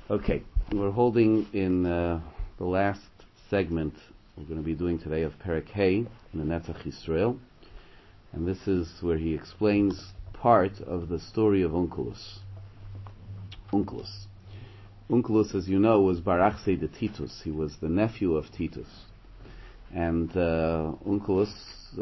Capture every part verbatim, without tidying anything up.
Okay, we're holding in uh, the last segment we're going to be doing today of Perek Hey in the Netzach Yisrael, and this is where he explains part of the story of Onkelos. Onkelos. Onkelos, as you know, was Bar Achsei de Titus. He was the nephew of Titus. And uh, Onkelos,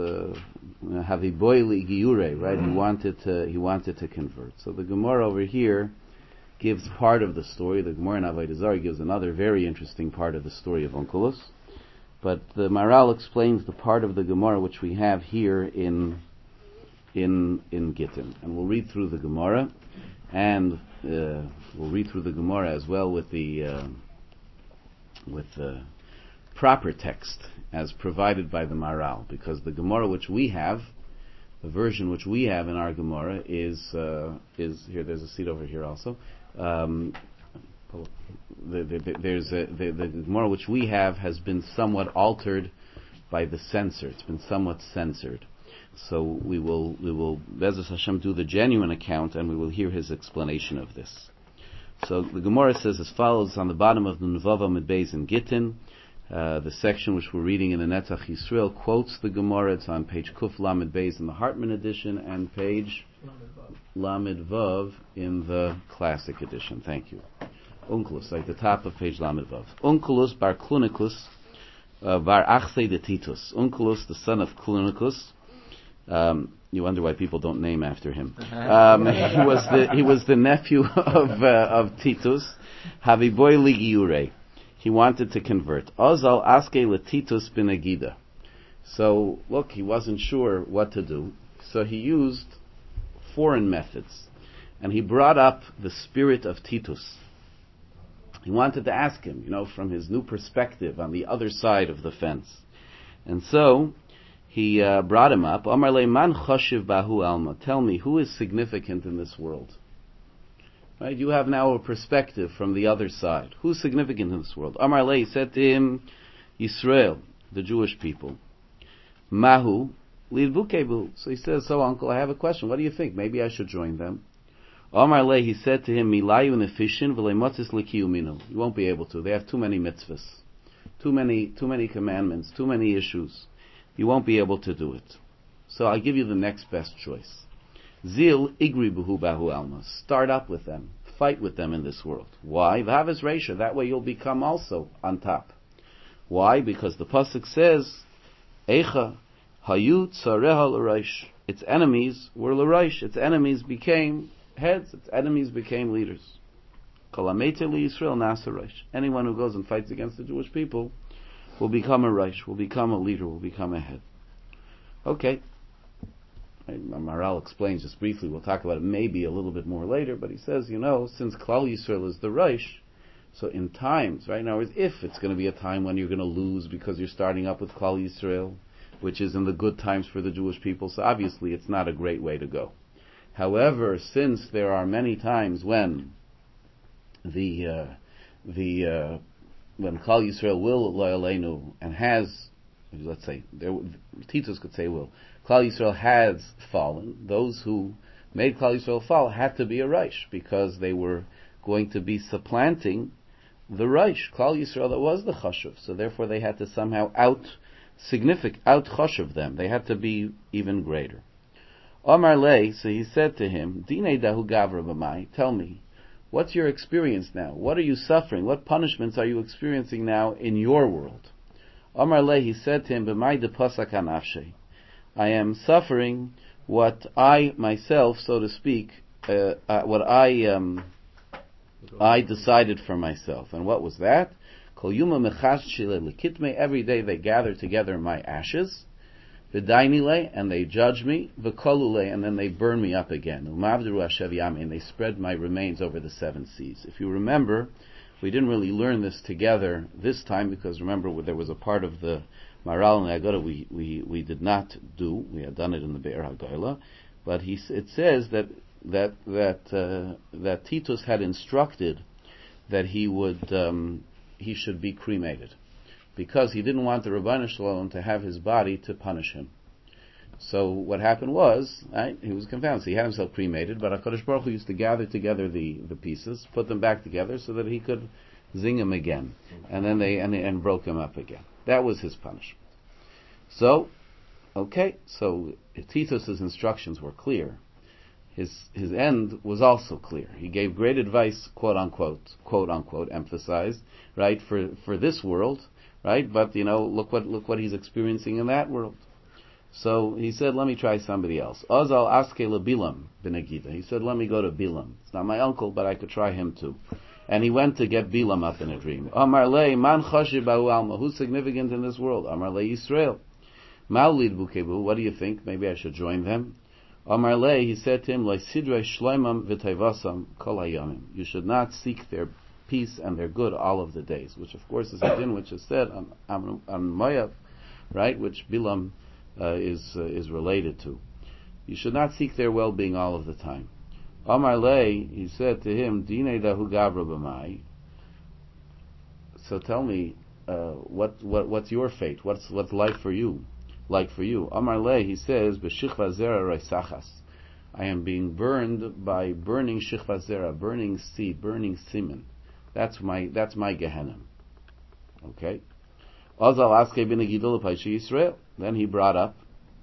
Haviboili Giure, right? He wanted to he wanted to convert. So the Gemara over here gives part of the story. The Gemara in Avodah Zarah gives another very interesting part of the story of Onkelos. But the Maharal explains the part of the Gemara which we have here in in in Gittin, and we'll read through the Gemara, and uh, we'll read through the Gemara as well with the uh, with the proper text as provided by the Maharal, because the Gemara which we have, the version which we have in our Gemara is uh, is here. There's a seat over here also. Um, the, the, the, there's a, the, the Gemara which we have has been somewhat altered by the censor. It's been somewhat censored. So we will we will Be'ezus Hashem do the genuine account, and we will hear his explanation of this. So the Gemara says as follows on the bottom of the Nuvava Medbeis in Gittin. Uh, the section which we're reading in the Netzach Yisrael quotes the Gemara. It's on page Kuf Lamed Beis in the Hartman edition and page Lamed Vav in the Classic edition. Thank you. Onkelos, like the top of page Lamed Vav. Onkelos bar Clunicus uh, bar Achsei de Titus. Onkelos, the son of Clunicus. Um, you wonder why people don't name after him. Um, he was the he was the nephew of uh, of Titus. Haviboy Ligiure. He wanted to convert. Ozal aske letitus bin Agida. So, look, he wasn't sure what to do. So he used foreign methods. And he brought up the spirit of Titus. He wanted to ask him, you know, from his new perspective on the other side of the fence. And so, he uh, brought him up. Amar le man choshev bahu alma. Tell me, who is significant in this world? Right, you have now a perspective from the other side. Who's significant in this world? Amar Lei said to him, Yisrael, the Jewish people. Mahu, lidvukebu. So he says, so uncle, I have a question. What do you think? Maybe I should join them. Amar Lei, he said to him, Milayu nefishin v'leimotzis likiyuminu. You won't be able to. They have too many mitzvahs. Too many, too many commandments. Too many issues. You won't be able to do it. So I'll give you the next best choice. Zil igri buhu bahu alma. Start up with them. Fight with them in this world. Why? V'havas reisha. That way you'll become also on top. Why? Because the pasuk says, Eicha hayu tzareha l'reish. Its enemies were l'reish. Its enemies became heads. Its enemies became leaders. Kalamete liYisrael nasa reish. Anyone who goes and fights against the Jewish people will become a reish, will become a leader, will become a head. Okay. Maharal explains just briefly, we'll talk about it maybe a little bit more later, but he says, you know, since Klal Yisrael is the Reish, so in times, right now, if it's going to be a time when you're going to lose because you're starting up with Klal Yisrael, which is in the good times for the Jewish people, so obviously it's not a great way to go. However, since there are many times when the, uh, the, uh, when Klal Yisrael will loyalenu and has, let's say, there, Titus could say will, Klal Yisrael has fallen. Those who made Klal Yisrael fall had to be a Reish, because they were going to be supplanting the Reish, Klal Yisrael that was the Chashuv. So therefore they had to somehow out significant out Chashuv them. They had to be even greater. Omar Lei, so he said to him, Dine dahu gavra b'mai, tell me, what's your experience now? What are you suffering? What punishments are you experiencing now in your world? Omar Lei, he said to him, b'mai de pasak hanafshei. I am suffering what I myself, so to speak, uh, uh, what I um, I decided for myself. And what was that? Kol yuma mechas shile lekitme. Every day they gather together my ashes. V'dainile, and they judge me. V'kolule, and then they burn me up again. Umavdru ashev yami, and they spread my remains over the seven seas. If you remember, we didn't really learn this together this time, because remember there was a part of the Maharal and Agoda we, we, we did not do. We had done it in the Be'er HaGoyla, but he it says that that that uh, that Titus had instructed that he would um, he should be cremated, because he didn't want the Rabbanu Shalom to have his body to punish him. So what happened was, right, he was confounded. So he had himself cremated, but HaKadosh Baruch Hu used to gather together the, the pieces, put them back together so that he could zing him again. And then they, and, and broke him up again. That was his punishment. So, okay, so Titus's instructions were clear. His his end was also clear. He gave great advice, quote unquote, quote unquote, emphasized, right, for, for this world, right? But you know, look what look what he's experiencing in that world. So he said, let me try somebody else. Azal aske Bilam ben Agida. He said, let me go to Bilam. It's not my uncle, but I could try him too. And he went to get Bilam up in a dream. Amar le man chashiv ba'u alma. Who's significant in this world? Amar le Yisrael. Maulid bukebu. What do you think? Maybe I should join them. Amar le, he said to him, Lo sidrei shloimam v'tayvasam kol hayamim. You should not seek their peace and their good all of the days. Which of course is a din which is said on, on, on Moav, right? Which Bilam uh, is uh, is related to. You should not seek their well-being all of the time. Amar le, he said to him, Dinei dahu gavra b'mai. So tell me, uh, what what what's your fate? What's what's life for you? Like for you, Amar le, he says, b'shichva zera reisachas. I am being burned by burning shichva zera, burning seed, burning semen. That's my that's my Gehenna. Okay. Azal aske bin agidol paisha Yisrael. Then he brought up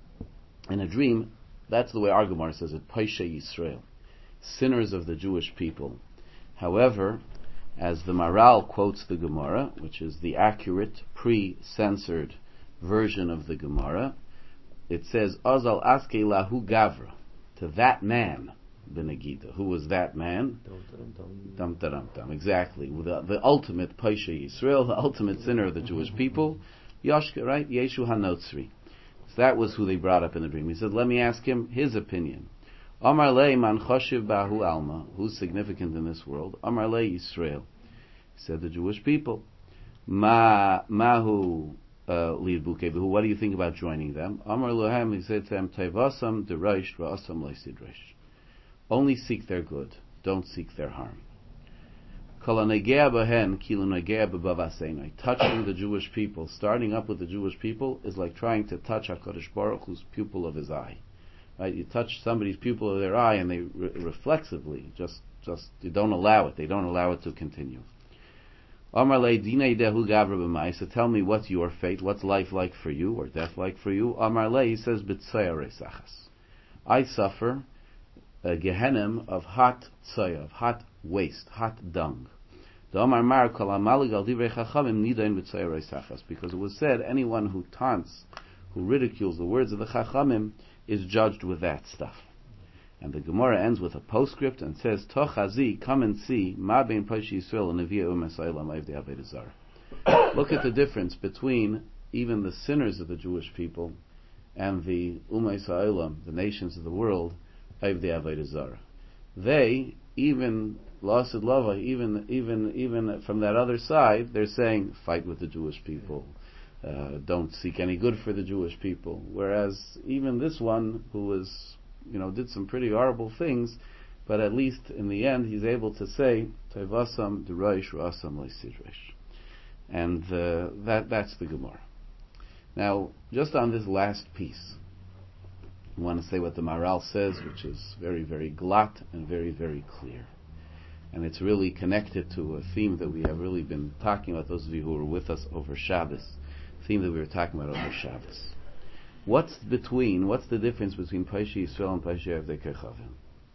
in a dream. That's the way our Gemara says it. Paisha Yisrael, sinners of the Jewish people. However, as the Maral quotes the Gemara, which is the accurate, pre-censored version of the Gemara, it says, Azal aske lahu gavra, to that man, Benegida. Who was that man? Dum dum dum. Exactly. The, the ultimate Paisha Yisrael, the ultimate sinner of the Jewish people, Yoshka, right? Yeshu HaNotzri. So that was who they brought up in the dream. He said, let me ask him his opinion. Amar le man choshev bahu alma. Who's significant in this world? Amar le Yisrael. He said, the Jewish people. Ma mahu lead bukevu. What do you think about joining them? Amar lohem, he said to them, Tevasam deraish ra'asam leisidreish. Only seek their good, don't seek their harm. Kolanegea bahen kilunegea b'bavasenai. Touching the Jewish people, starting up with the Jewish people, is like trying to touch HaKadosh Baruch Hu's pupil of his eye. Right? You touch somebody's pupil of their eye, and they re- reflexively just just you don't allow it. They don't allow it to continue. Amar le dinei dehu gavra b'mai. So tell me, what's your fate? What's life like for you, or death like for you? Amar le, he says, b'tzaya resachas. I suffer a gehenim of hot tzaya, of hot waste, hot dung. Amar mar kol amalig al divrei chachamim nidain b'tzaya resachas. Because it was said, anyone who taunts, who ridicules the words of the chachamim, is judged with that stuff. And the Gemara ends with a postscript and says, Toch hazi, come and see, ma bein Paisha Yisrael and Nevi'ah u'Mesayla ma'ivdei Avodah Zarah. Look at the difference between even the sinners of the Jewish people and the Umay Sa'olam, the nations of the world, Avdei Avodah Zarah. They, even Lasid Lava, even even even from that other side, they're saying, fight with the Jewish people. Uh, don't seek any good for the Jewish people. Whereas even this one, who was, you know, did some pretty horrible things, but at least in the end he's able to say, Tevasam deraish ra'asam leisidreish. And uh, that that's the Gemara. Now, just on this last piece, I want to say what the Maral says, which is very, very glatt and very, very clear. And it's really connected to a theme that we have really been talking about, those of you who were with us over Shabbos, theme that we were talking about over Shabbos. What's between, what's the difference between Paisha Yisrael and Paisha Avdei Kechavim?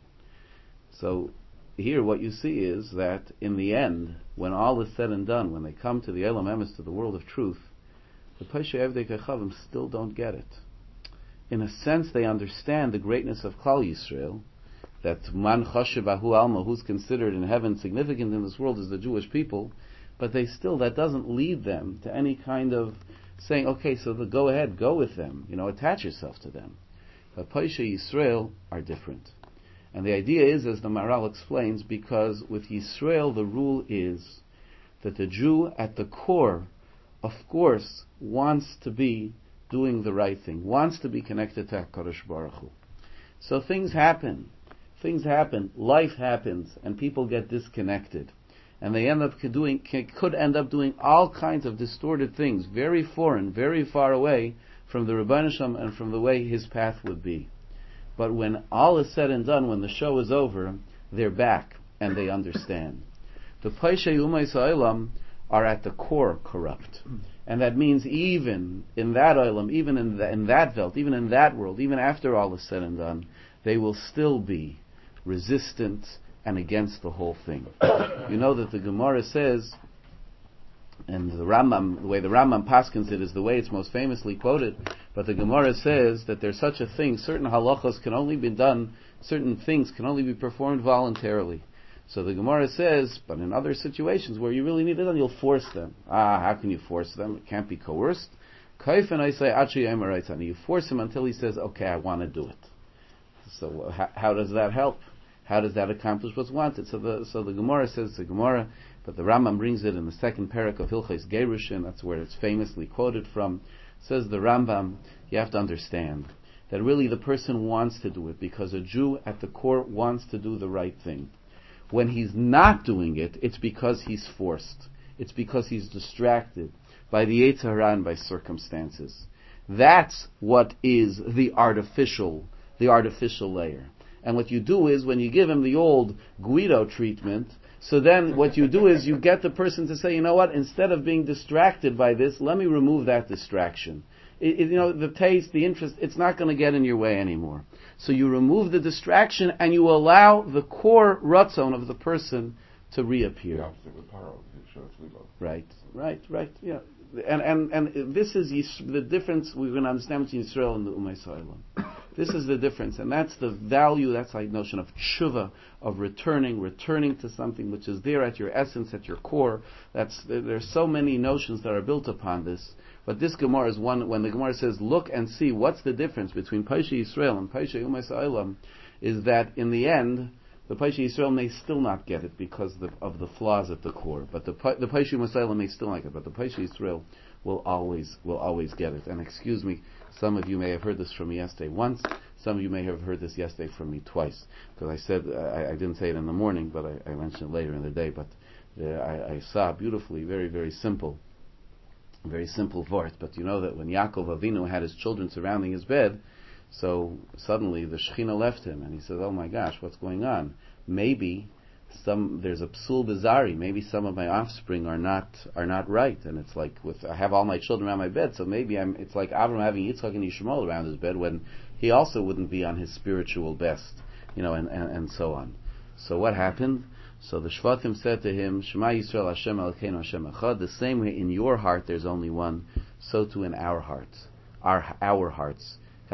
So, here what you see is that in the end, when all is said and done, when they come to the Elam Emes, to the world of truth, the Paisha Avdei Kechavim still don't get it. In a sense, they understand the greatness of Klal Yisrael, that Man Choshev Ahu Alma, who's considered in heaven significant in this world, is the Jewish people, but they still, that doesn't lead them to any kind of saying, okay, so the, go ahead, go with them, you know, attach yourself to them. But Paisha Yisrael are different. And the idea is, as the Maral explains, because with Yisrael the rule is that the Jew at the core, of course, wants to be doing the right thing, wants to be connected to HaKadosh Baruch Hu. So things happen, things happen, life happens, and people get disconnected. And they end up doing, could end up doing all kinds of distorted things, very foreign, very far away from the Rebbeinu Shalom and from the way his path would be. But when all is said and done, when the show is over, they're back and they understand. The Paishay Umayis Ha'olam are at the core corrupt. And that means even in that Olam, even in, the, in that Welt, even in that world, even after all is said and done, they will still be resistant and against the whole thing. You know that the Gemara says, and the Rambam, the way the Rambam paskins it is the way it's most famously quoted, but the Gemara says that there's such a thing, certain halachos can only be done, certain things can only be performed voluntarily. So the Gemara says, but in other situations where you really need it done, you'll force them. Ah, how can you force them? It can't be coerced. Kaif and I say, you force him until he says, okay, I want to do it. So how, how does that help? How does that accomplish what's wanted? So the so the Gemara says the Gemara, but the Rambam brings it in the second parak of Hilchos Gerushin. That's where it's famously quoted from. Says the Rambam, you have to understand that really the person wants to do it because a Jew at the core wants to do the right thing. When he's not doing it, it's because he's forced. It's because he's distracted by the Yetzer Hara and by circumstances. That's what is the artificial, the artificial layer. And what you do is, when you give him the old Guido treatment, so then what you do is you get the person to say, you know what, instead of being distracted by this, let me remove that distraction. It, it, you know, the taste, the interest, it's not going to get in your way anymore. So you remove the distraction and you allow the core ratzon of the person to reappear. The opposite with paro, right, right, right, yeah. And and and this is Yis- the difference we're going to understand between Yisrael and the Umayis Ha'olam. This is the difference, and that's the value, that's the notion of tshuva, of returning, returning to something which is there at your essence, at your core. That's there's so many notions that are built upon this. But this Gemara is one, when the Gemara says, look and see what's the difference between Paishay Yisrael and Paishay Umayis Ha'olam, is that in the end, the Paishay Yisrael may still not get it because the, of the flaws at the core. But the the Paishay Umayis Ha'olam may still not get it. But the Paishay Yisrael will always will always get it. And excuse me, some of you may have heard this from me yesterday once. Some of you may have heard this yesterday from me twice. Because I said I, I didn't say it in the morning, but I, I mentioned it later in the day. But uh, I, I saw beautifully, very very simple, very simple vort. But you know that when Yaakov Avinu had his children surrounding his bed, so suddenly the Shekhinah left him, and he said, "Oh my gosh, what's going on? Maybe some there's a psul bizarri. Maybe some of my offspring are not are not right." And it's like with I have all my children around my bed, so maybe I'm. It's like Avram having Yitzchak and Yishmael around his bed when he also wouldn't be on his spiritual best, you know, and, and, and so on. So what happened? So the Shvatim said to him, "Shema Yisrael Hashem Elokeinu Hashem Echad." The same way in your heart there's only one, so too in our hearts, our our hearts.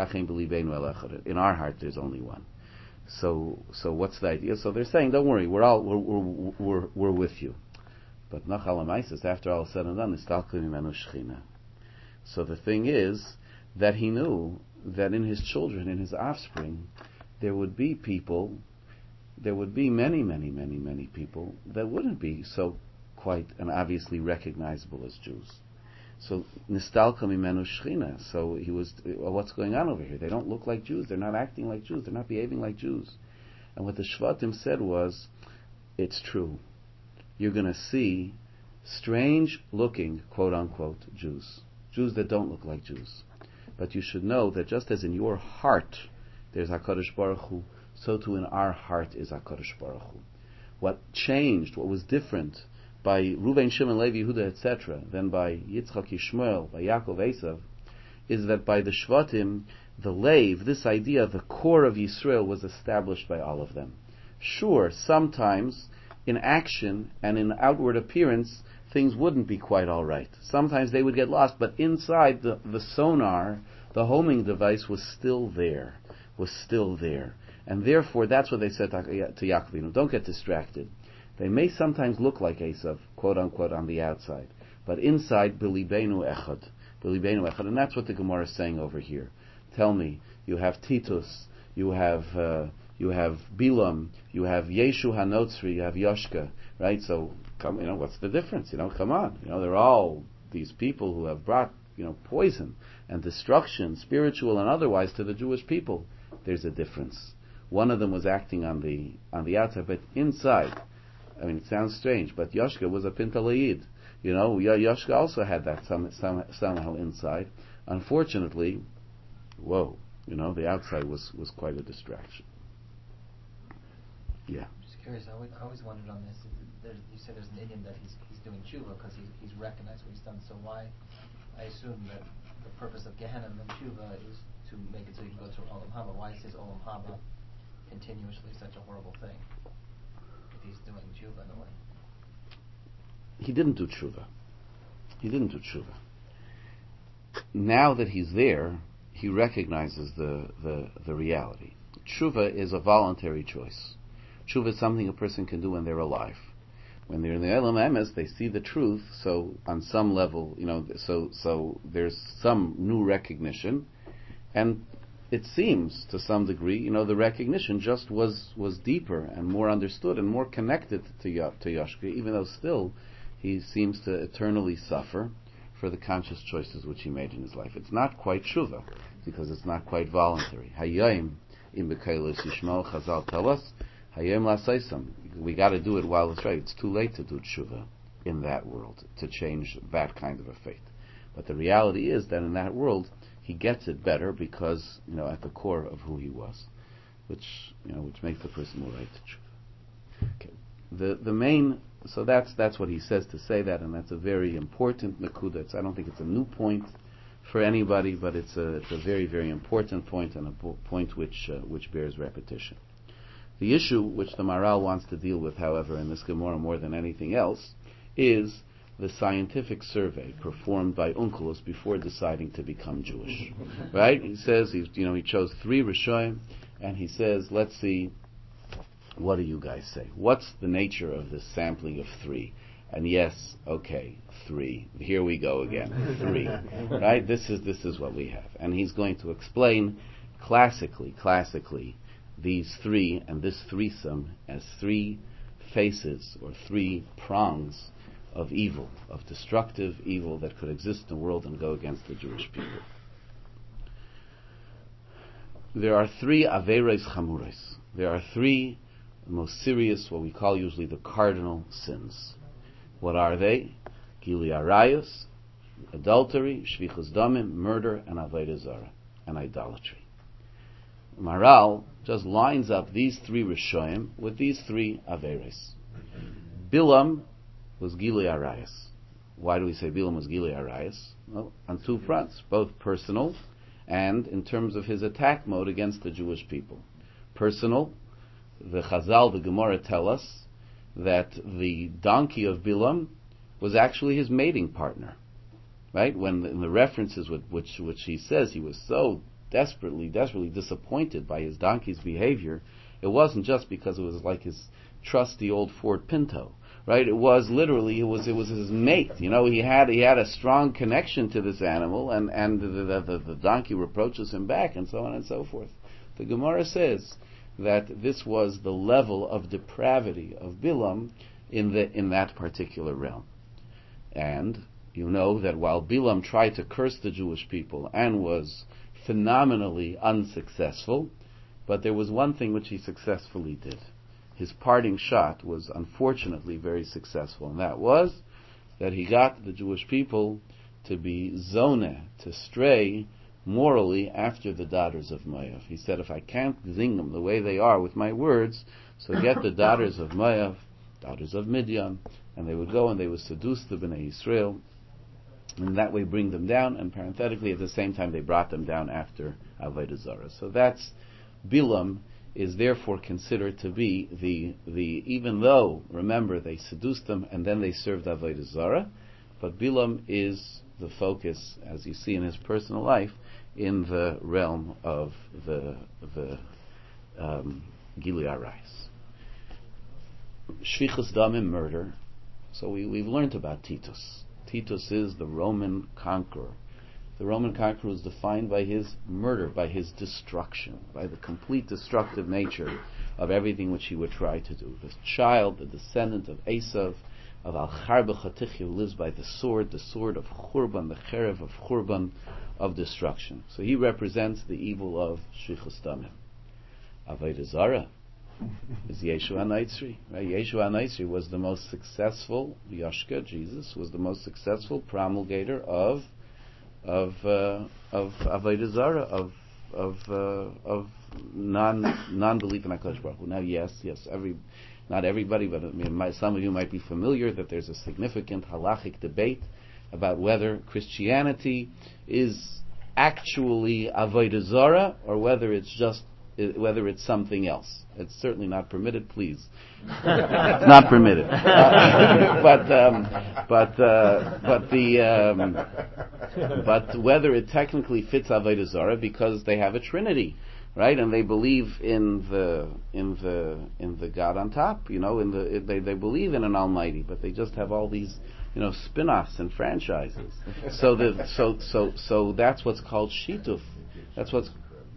In our heart, there's only one. So, so what's the idea? So they're saying, don't worry, we're all we're we're we're, we're with you. But Nachal Amaisis, after all is said and done, is Talkim Imenu Shechina. So the thing is that he knew that in his children, in his offspring, there would be people, there would be many, many, many, many people that wouldn't be so quite and obviously recognizable as Jews. So nistalka mimenu shechina. So he was, well, what's going on over here? They don't look like Jews. They're not acting like Jews. They're not behaving like Jews. And what the Shvatim said was, it's true. You're going to see strange-looking, quote-unquote, Jews. Jews that don't look like Jews. But you should know that just as in your heart there's HaKadosh Baruch Hu, so too in our heart is HaKadosh Baruch Hu. What changed, what was different by Reuven, Shimon, Levi, Yehuda, et cetera, than by Yitzchak, Yishmael, by Yaakov, Esav, is that by the Shvatim, the Lev, this idea, the core of Yisrael, was established by all of them. Sure, sometimes in action and in outward appearance, things wouldn't be quite all right. Sometimes they would get lost, but inside the, the sonar, the homing device was still there, was still there. And therefore, that's what they said to, to Yaakov, don't get distracted. They may sometimes look like Esav, quote unquote, on the outside, but inside, B'libeinu echad, B'libeinu echad, and that's what the Gemara is saying over here. Tell me, you have Titus, you have uh, you have Bilam, you have Yeshu Hanotzri, you have Yoshka, right? So, come, you know, what's the difference? You know, come on, you know, they're all these people who have brought, you know, poison and destruction, spiritual and otherwise, to the Jewish people. There's a difference. One of them was acting on the on the outside, but inside. I mean, it sounds strange, but Yoshka was a Pintalayid. You know, Yoshka also had that some, some, somehow inside. Unfortunately, whoa, you know, the outside was, was quite a distraction. Yeah. I'm just curious, I always, I always wondered on this. There's, you said there's an Indian that he's he's doing tshuva because he's, he's recognized what he's done. So why, I assume that the purpose of Gehenna and tshuva is to make it so you can go to Olam Haba. Why is his Olam Haba continuously such a horrible thing if he's doing tshuva in a way? He didn't do tshuva. He didn't do tshuva. Now that he's there, he recognizes the, the, the reality. Tshuva is a voluntary choice. Tshuva is something a person can do when they're alive. When they're in the Elam Emes, they see the truth, so on some level, you know, so so there's some new recognition, and it seems, to some degree, you know, the recognition just was, was deeper and more understood and more connected to, to Yoshka, even though still he seems to eternally suffer for the conscious choices which he made in his life. It's not quite tshuva, because it's not quite voluntary. Hayayim im b'keilos yishmol, Chazal tell us, hayayim la'saisam. We got to do it while it's right. It's too late to do tshuva in that world, to change that kind of a fate. But the reality is that in that world, he gets it better because, you know, at the core of who he was, which, you know, which makes the person more right to tshuva. Okay. The the main, so that's that's what he says to say that, and that's a very important nekuda. It's, I don't think it's a new point for anybody, but it's a it's a very very important point, and a po- point which uh, which bears repetition. The issue which the Maharal wants to deal with, however, in this Gemara more than anything else, is the scientific survey performed by Onkelos before deciding to become Jewish. Right? He says he, you know, he chose three Rishonim, and he says, let's see, what do you guys say? What's the nature of this sampling of three? And yes, okay, three. Here we go again. Three. Right? This is this is what we have. And he's going to explain classically, classically, these three and this threesome as three faces or three prongs of evil, of destructive evil that could exist in the world and go against the Jewish people. There are three averes chamures. There are three most serious, what we call usually the cardinal sins. What are they? Gili arayos, adultery, shvichus damim, murder, and avodah zarah, and idolatry. Maharal just lines up these three rishoyim with these three averes. Bilam was Gili Arayas. Why do we say Bilam was Gili Arayas? Well, on two fronts, both personal and in terms of his attack mode against the Jewish people. Personal, the Chazal, the Gemara tell us that the donkey of Bilam was actually his mating partner. Right? When the, in the references with which which he says he was so desperately, desperately disappointed by his donkey's behavior, it wasn't just because it was like his trusty old Ford Pinto. Right? It was literally, it was, it was his mate. You know, he had, he had a strong connection to this animal, and, and the, the, the, the donkey reproaches him back, and so on and so forth. The Gemara says that this was the level of depravity of Bilam in the, in that particular realm. And you know that while Bilam tried to curse the Jewish people and was phenomenally unsuccessful, but there was one thing which he successfully did. His parting shot was unfortunately very successful, and that was that he got the Jewish people to be zoneh, to stray morally after the daughters of Moav. He said, if I can't zing them the way they are with my words, so get the daughters of Moav, daughters of Midian, and they would go and they would seduce the Bnei Yisrael, and that way bring them down, and parenthetically at the same time they brought them down after Avodah Zarah. So that's Bilam is therefore considered to be the, the even though, remember, they seduced them and then they served Avodah Zarah, but Bilam is the focus, as you see in his personal life, in the realm of the the um, Gili Arayos. Shvichus Damim, murder. So we, we've learned about Titus. Titus is the Roman conqueror. The Roman conqueror was defined by his murder, by his destruction, by the complete destructive nature of everything which he would try to do. The child, the descendant of Esav, of Al-Charbe Chatichi, who lives by the sword, the sword of Churban, the Cherev of Churban, of destruction. So he represents the evil of Shvichus Damim. Avodah Zarah. is Yeshua HaNotzri. Right? Yeshua HaNotzri was the most successful, Yoshka, Jesus, was the most successful promulgator of of uh, of Avodah Zarah, of of uh, of non non belief in HaKadosh Baruch Hu. Now, yes, yes, every not everybody, but I mean, my, some of you might be familiar that there's a significant halachic debate about whether Christianity is actually Avodah Zarah or whether it's just whether it's something else. It's certainly not permitted, please. It's not permitted. Uh, but um, but uh, but the um, but whether it technically fits Avodah Zarah because they have a Trinity, right? And they believe in the in the in the God on top, you know. In the they they believe in an Almighty, but they just have all these, you know, spin-offs and franchises. So the so so so that's what's called shituf. That's what's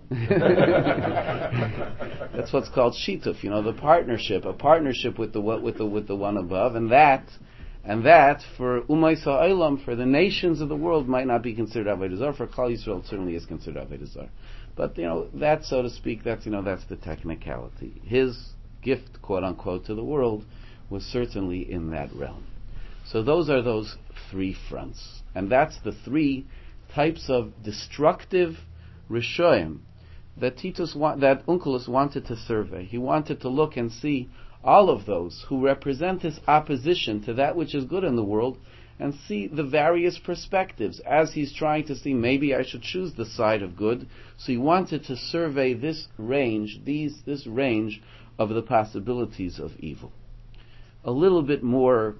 That's what's called shituf, you know, the partnership, a partnership with the with the with the one above, and that, and that for Umay Sa'olam, for the nations of the world, might not be considered Avodah Zarah. For Klal Yisrael, it certainly is considered Avodah Zarah. But you know, that, so to speak, that's you know, that's the technicality. His gift, quote unquote, to the world was certainly in that realm. So those are those three fronts, and that's the three types of destructive rishoyim that Titus wa- that Onkelos wanted to survey. He wanted to look and see all of those who represent this opposition to that which is good in the world, and see the various perspectives as he's trying to see, maybe I should choose the side of good. So he wanted to survey this range, these this range of the possibilities of evil. A little bit more,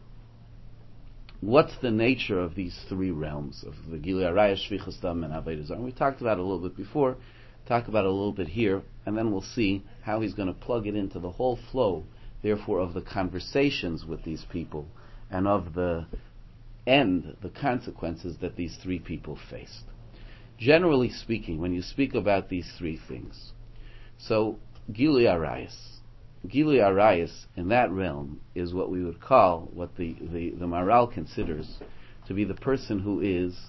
what's the nature of these three realms of the Gilui Arayos, Shvichas Dam, and Avodah Zarah? We talked about it a little bit before. Talk about it a little bit here, and then we'll see how he's going to plug it into the whole flow, therefore, of the conversations with these people and of the end, the consequences that these three people faced. Generally speaking, when you speak about these three things, so Gilui Arayos, Gilui Arayos in that realm is what we would call, what the, the, the Maharal considers to be the person who is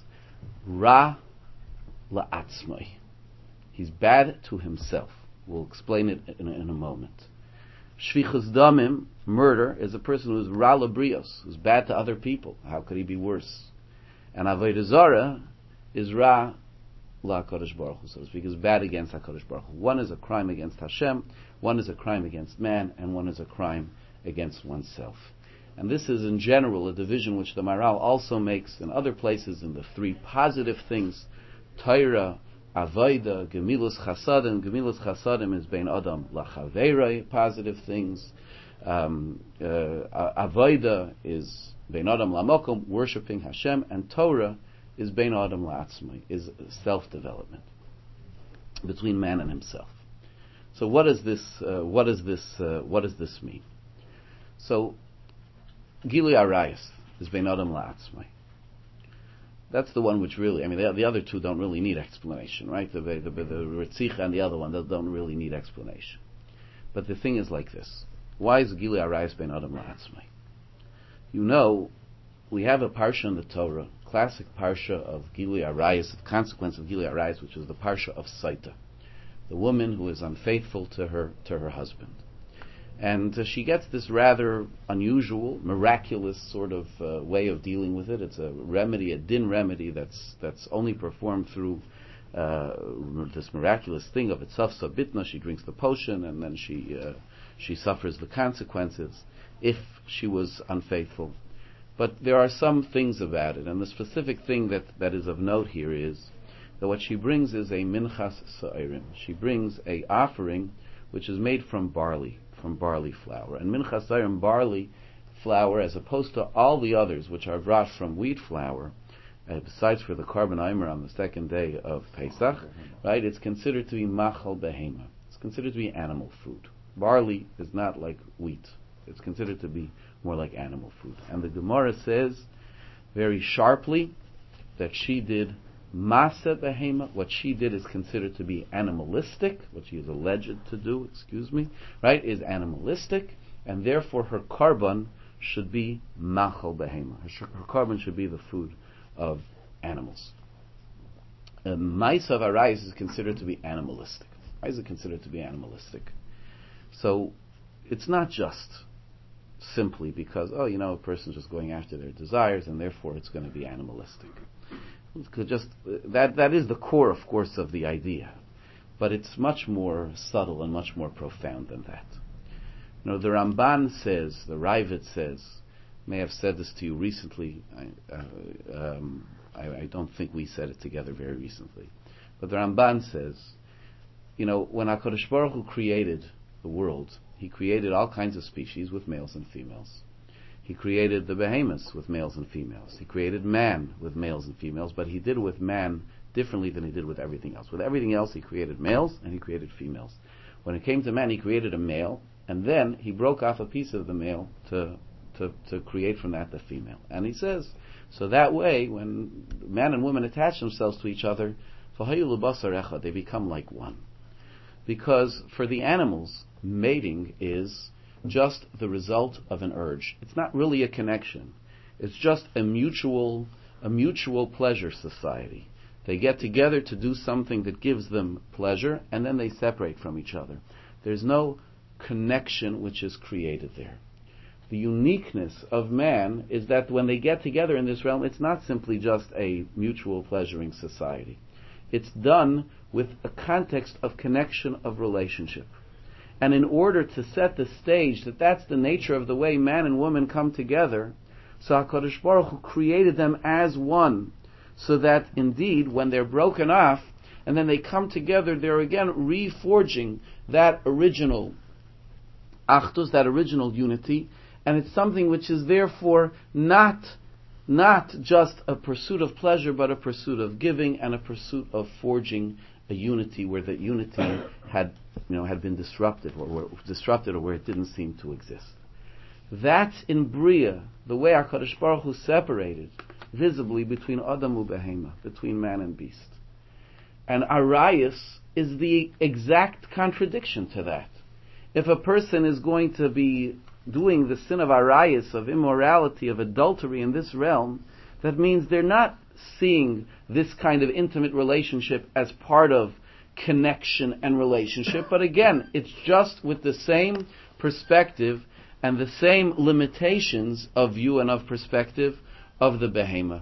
Ra La'atzmai. He's bad to himself. We'll explain it in a, in a moment. Shvichas Damim, murder, is a person who's Ra Labrios, who's bad to other people. How could he be worse? And Avodah Zarah is Ra LaHaKadosh Baruch Hu, so to speak, is bad against HaKadosh Baruch Hu. One is a crime against Hashem, one is a crime against man, and one is a crime against oneself. And this is in general a division which the Maharal also makes in other places in the three positive things, Torah, Avodah, Gemilus Chasadim. Gemilus Chasadim is Bein Adam Lachaveirei, positive things. Um, uh, Avodah is Bein Adam Lamokom, worshipping Hashem, and Torah is Bein Adam La'atzmai, is self-development between man and himself. So what does this? Uh, what does this? Uh, what does this mean? So Gilui Arayos is Bein Adam La'atzmai. That's the one which really, I mean, the, the other two don't really need explanation, right? The the, the, the Ritzicha and the other one don't really need explanation. But the thing is like this: why is Gilui Arayos Bein Adam La'atzmai? You know, we have a parsha in the Torah, classic parsha of Gilui Arayos, the consequence of Gilui Arayos, which is the parsha of Saita, the woman who is unfaithful to her to her husband. And uh, she gets this rather unusual, miraculous sort of uh, way of dealing with it. It's a remedy, a din remedy that's that's only performed through uh, this miraculous thing of Etzafsa Bitna. She drinks the potion, and then she uh, she suffers the consequences if she was unfaithful. But there are some things about it, and the specific thing that, that is of note here is that what she brings is a minchas sa'irim. She brings a offering which is made from barley. From barley flour. And minchas sa'irim, barley flour, as opposed to all the others which are brought from wheat flour, uh, besides for the carbon aimer on the second day of Pesach, right, it's considered to be machal behema. It's considered to be animal food. Barley is not like wheat. It's considered to be more like animal food. And the Gemara says very sharply that she did Masa behema. What she did is considered to be animalistic. What she is alleged to do, excuse me, right, is animalistic, and therefore her korban should be machal behema. Her, her korban should be the food of animals. Ma'asav Arayos is considered to be animalistic. Why is it considered to be animalistic? So it's not just simply because, oh, you know, a person's just going after their desires and therefore it's going to be animalistic. It's just that that is the core, of course, of the idea, but it's much more subtle and much more profound than that. You know, the Ramban says, the Raavad says, may have said this to you recently. I, uh, um, I, I don't think we said it together very recently, but the Ramban says, you know, when HaKadosh Baruch Hu created the world, He created all kinds of species with males and females. He created the behemoths with males and females. He created man with males and females, but He did it with man differently than He did with everything else. With everything else, He created males and He created females. When it came to man, He created a male, and then He broke off a piece of the male to to, to create from that the female. And He says, so that way, when man and woman attach themselves to each other, they become like one. Because for the animals, mating is just the result of an urge. It's not really a connection. It's just a mutual, a mutual pleasure society. They get together to do something that gives them pleasure, and then they separate from each other. There's no connection which is created there. The uniqueness of man is that when they get together in this realm, it's not simply just a mutual pleasuring society. It's done with a context of connection, of relationship. And in order to set the stage that that's the nature of the way man and woman come together, so HaKadosh Baruch Hu created them as one, so that indeed when they're broken off and then they come together, they're again reforging that original achdus, that original unity, and it's something which is therefore not not just a pursuit of pleasure, but a pursuit of giving and a pursuit of forging a unity where the unity had, you know, had been disrupted or where, disrupted or where it didn't seem to exist. That's in Bria, the way HaKadosh Baruch Hu separated visibly between Adam and Behema, between man and beast. And Arayas is the exact contradiction to that. If a person is going to be doing the sin of Arayas, of immorality, of adultery in this realm, that means they're not seeing this kind of intimate relationship as part of connection and relationship, but again, it's just with the same perspective and the same limitations of view and of perspective of the behema.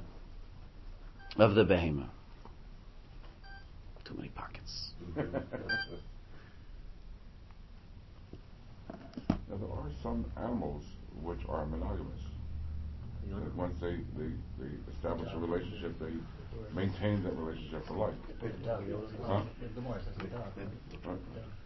Of the behema. Too many pockets. Now, there are some animals which are monogamous. That once they, they, they establish a relationship, they maintain that relationship for life. Huh? Right.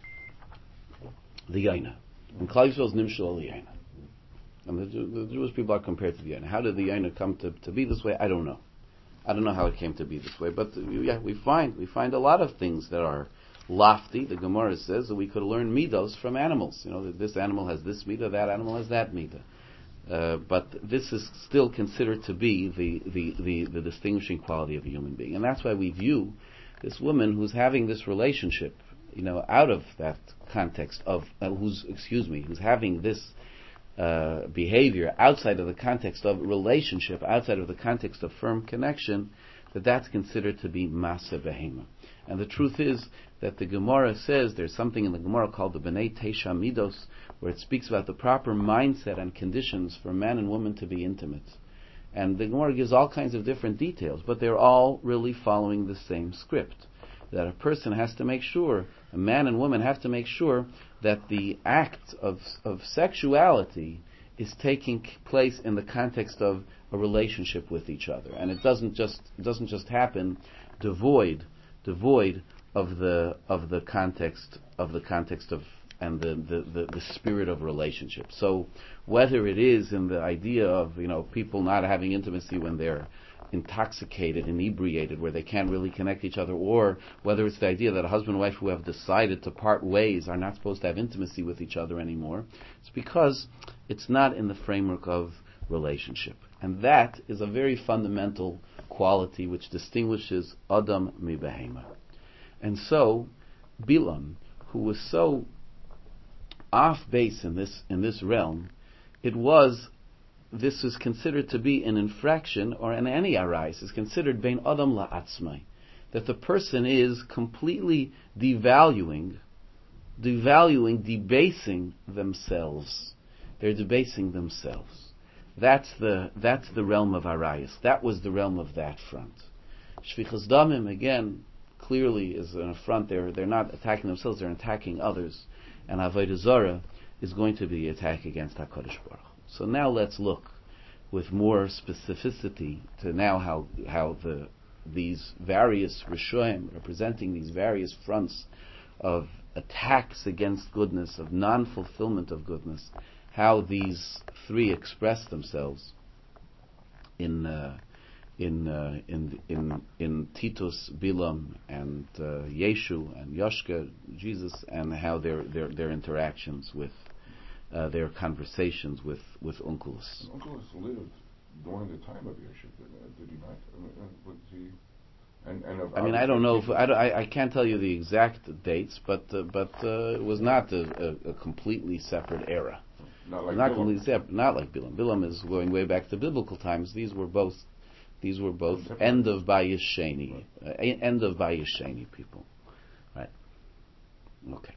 The Yaina. And Klal Yisrael is Nimshul al Yaina. And the, the Jewish people are compared to the Yaina. How did the Yaina come to, to be this way? I don't know. I don't know how it came to be this way. But uh, yeah, we find we find a lot of things that are lofty. The Gemara says that we could learn midos from animals. You know, that this animal has this midah, that animal has that midah. Uh, but this is still considered to be the, the, the, the distinguishing quality of a human being. And that's why we view this woman who's having this relationship, you know, out of that context of, uh, who's, excuse me, who's having this uh, behavior outside of the context of relationship, outside of the context of firm connection, that that's considered to be Masa Behema. And the truth is that the Gemara says, there's something in the Gemara called the B'nai Teisha Midos, where it speaks about the proper mindset and conditions for man and woman to be intimate. And the Gemara gives all kinds of different details, but they're all really following the same script. That a person has to make sure, a man and woman have to make sure that the act of, of sexuality is taking place in the context of a relationship with each other. And it doesn't just, it doesn't just happen devoid, devoid of the, of the context, of the context of and the, the, the, the spirit of relationship. So whether it is in the idea of, you know, people not having intimacy when they're intoxicated, inebriated, where they can't really connect each other, or whether it's the idea that a husband and wife who have decided to part ways are not supposed to have intimacy with each other anymore, it's because it's not in the framework of relationship. And that is a very fundamental quality which distinguishes Adam mi Behema. And so, Bilam, who was so off base in this in this realm, it was this is considered to be an infraction, or in any arise is considered bein adam la'atzmai, that the person is completely devaluing devaluing, debasing themselves. They're debasing themselves. That's the that's the realm of Arayas. That was the realm of that front. Shvichas Damim, again, clearly is an affront. They're they're not attacking themselves, they're attacking others. And Avodah Zarah is going to be an attack against HaKadosh Baruch Hu. So now let's look with more specificity to now how how the these various Rishoim, representing these various fronts of attacks against goodness, of non-fulfillment of goodness, how these three express themselves in uh, in, uh, in in in Titus, Bilam, and uh, Yeshu and Yoshka, Jesus, and how their their, their interactions with uh, their conversations with with Onkelos. Onkelos lived during the time of Yeshu, did he not? I mean, was he? And, and I mean, I don't know if I, don't, I, I can't tell you the exact dates, but uh, but uh, it was not a, a, a completely separate era. Not like not Bilam. completely separate. Not like Bilam. Bilam is going way back to biblical times. These were both. These were both end of Bayis Sheni, uh, end of Bayis Sheni people, right? Okay.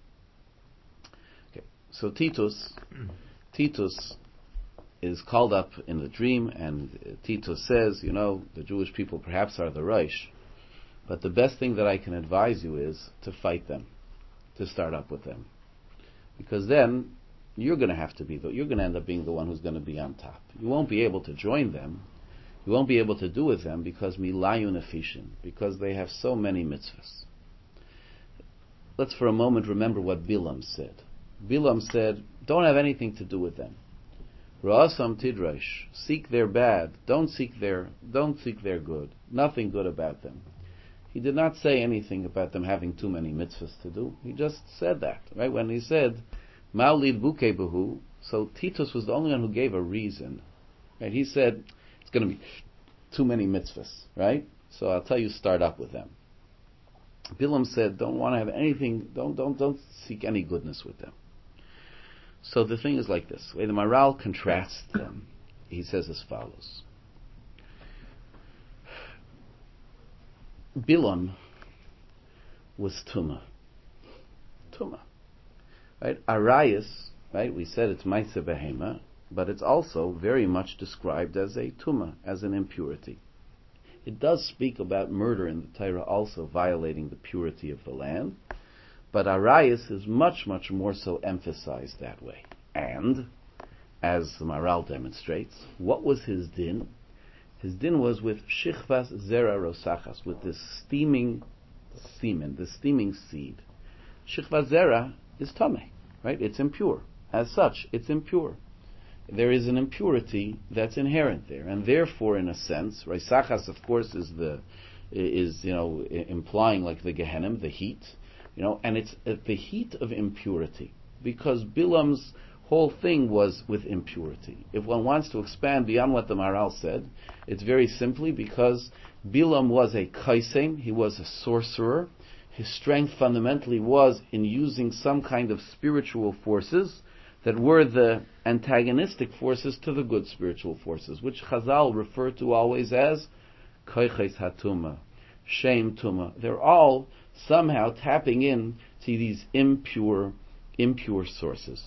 Okay. So Titus, Titus is called up in the dream, and uh, Titus says, you know, the Jewish people perhaps are the Reish, but the best thing that I can advise you is to fight them, to start up with them, because then you're going to have to be the, you're going to end up being the one who's going to be on top. You won't be able to join them. You won't be able to do with them because milayun efishin, because they have so many mitzvahs. Let's for a moment remember what Bilam said. Bilam said, don't have anything to do with them. Ra'asam tidrash, seek their bad, don't seek their don't seek their good. Nothing good about them. He did not say anything about them having too many mitzvahs to do. He just said that, right? When he said, Ma'ulid buke behu, so Titus was the only one who gave a reason. Right? He said, it's going to be too many mitzvahs, right? So I'll tell you, start up with them. Bilam said, don't want to have anything, don't don't don't seek any goodness with them. So the thing is like this. The way the Maharal contrasts them, he says as follows. Bilam was Tumah. Tumah. Right? Arayas, right? We said it's Maisa Behema, but it's also very much described as a Tumah, as an impurity. It does speak about murder in the Torah also violating the purity of the land, but Arayas is much, much more so emphasized that way. And, as the Maharal demonstrates, what was his din? His din was with Shichvas Zera Rosachas, with this steaming semen, the steaming seed. Shichvas Zera is Tameh, right? It's impure. As such, it's impure. There is an impurity that's inherent there, and therefore, in a sense, Rosachas, of course, is the is you know implying like the Gehenim, the heat. You know, and it's uh, the heat of impurity, because Bilam's whole thing was with impurity. If one wants to expand beyond what the Maharal said, it's very simply because Bilam was a kaisem, he was a sorcerer. His strength fundamentally was in using some kind of spiritual forces that were the antagonistic forces to the good spiritual forces, which Chazal refer to always as koiches hatuma, shame tuma. They're all somehow tapping in to these impure, impure sources.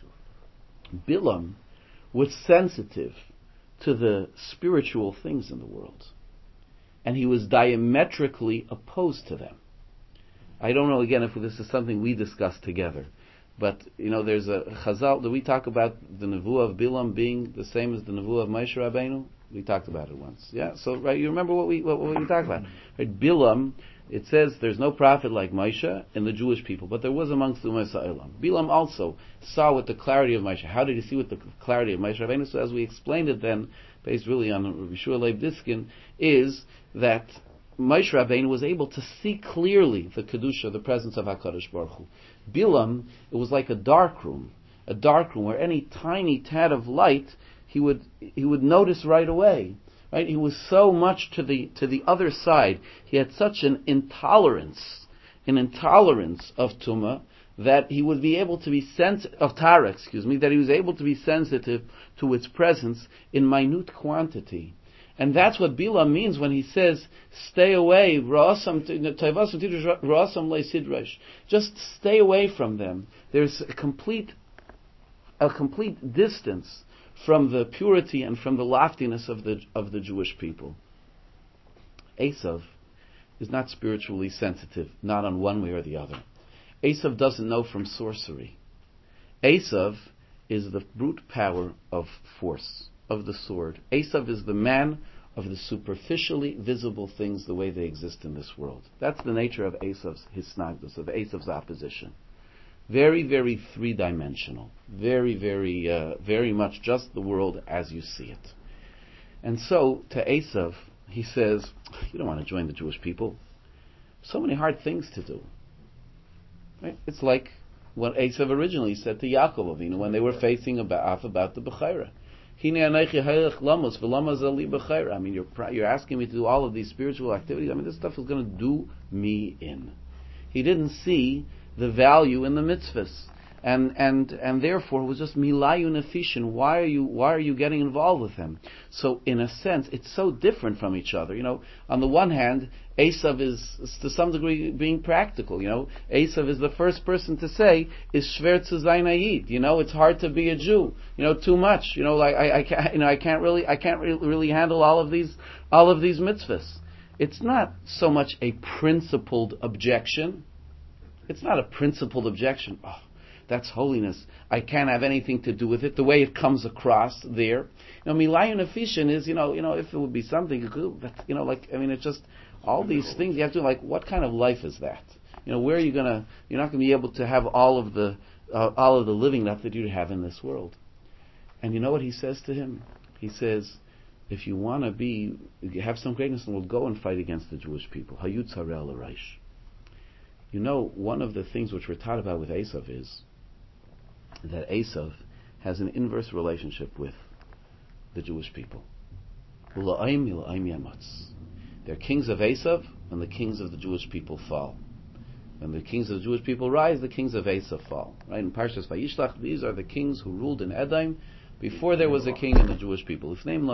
Bilam was sensitive to the spiritual things in the world, and he was diametrically opposed to them. I don't know again if this is something we discussed together, but you know, there's a Chazal. Do we talk about the nevuah of Bilam being the same as the nevuah of Moshe Rabbeinu? We talked about it once. Yeah. So right, you remember what we what, what we talked about? Right, Bilam. It says there's no prophet like Moshe in the Jewish people, but there was amongst the Ummah Sa'ilam. Bilam also saw with the clarity of Moshe. How did he see with the clarity of Moshe Rabbeinu? So as we explained it then, based really on Rabbi Shua Leib Diskin, is that Moshe Rabbeinu was able to see clearly the Kedusha, the presence of HaKadosh Baruch Hu. Bilam, it was like a dark room, a dark room where any tiny tad of light he would he would notice right away. Right? He was so much to the to the other side. He had such an intolerance, an intolerance of Tumah, that he would be able to be sensitive of Tara, excuse me, that he was able to be sensitive to its presence in minute quantity. And that's what Bilam means when he says, stay away, just stay away from them. There's a complete, a complete distance from the purity and from the loftiness of the of the Jewish people. Esav is not spiritually sensitive, not on one way or the other. Esav doesn't know from sorcery. Esav is the brute power of force, of the sword. Esav is the man of the superficially visible things the way they exist in this world. That's the nature of Esav's hisnagdus, of Esav's opposition. Very, very three-dimensional. Very, very, uh, very much just the world as you see it. And so, to Esav, he says, you don't want to join the Jewish people. So many hard things to do. Right? It's like what Esav originally said to Yaakov Avinu when they were facing about, off about the Bechaira. I mean, you're, you're asking me to do all of these spiritual activities. I mean, this stuff is going to do me in. He didn't see the value in the mitzvahs, and and and therefore it was just milayu nefishin. Why are you why are you getting involved with them? So in a sense, it's so different from each other. You know, on the one hand, Esav is, is to some degree being practical. You know, Esav is the first person to say is shver zu zayin ayid. You know, it's hard to be a Jew. You know, too much. You know, like I, I can't. You know, I can't really I can't re- really handle all of these all of these mitzvahs. It's not so much a principled objection. It's not a principled objection. Oh, that's holiness. I can't have anything to do with it. The way it comes across there. You know, milayu nefishin is, you know, you know, if it would be something, you know, like, I mean, it's just, all these things you have to, like, what kind of life is that? You know, where are you gonna, you're not gonna be able to have all of the, uh, all of the living that you have in this world. And you know what he says to him? He says, if you want to be, have some greatness in the world, go and fight against the Jewish people. Hayut tzareh l'raish. You know, one of the things which we're taught about with Esav is that Esav has an inverse relationship with the Jewish people. They're kings of Esav, and the kings of the Jewish people fall. When the kings of the Jewish people rise, the kings of Esav fall. Right? In Parshas Vayishlach, these are the kings who ruled in Edom before there was a king in the Jewish people.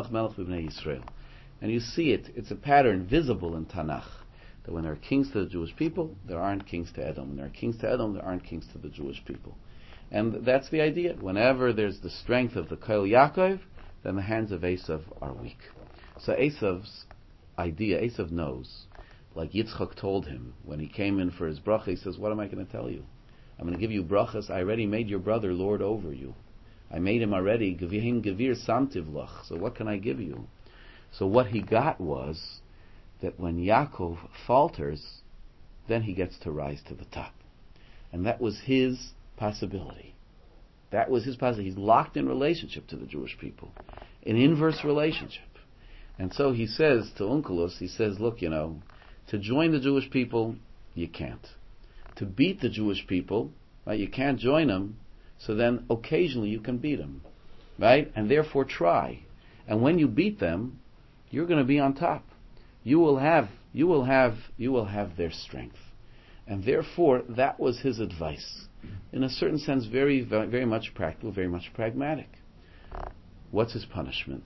And you see it, it's a pattern visible in Tanakh. That when there are kings to the Jewish people, there aren't kings to Edom. When there are kings to Edom, there aren't kings to the Jewish people. And that's the idea. Whenever there's the strength of the Kol Yaakov, then the hands of Esav are weak. So Esav's idea, Esav knows, like Yitzchak told him when he came in for his bracha, he says, what am I going to tell you? I'm going to give you brachas. I already made your brother lord over you. I made him already. Gevihim gevir samtivlach. So what can I give you? So what he got was that when Yaakov falters, then he gets to rise to the top. And that was his possibility. That was his possibility. He's locked in relationship to the Jewish people. An inverse relationship. And so he says to Onkelos, he says, look, you know, to join the Jewish people, you can't. To beat the Jewish people, right, you can't join them, so then occasionally you can beat them. Right? And therefore try. And when you beat them, you're going to be on top. You will have, you will have, you will have their strength, and therefore that was his advice. In a certain sense, very, very much practical, very much pragmatic. What's his punishment?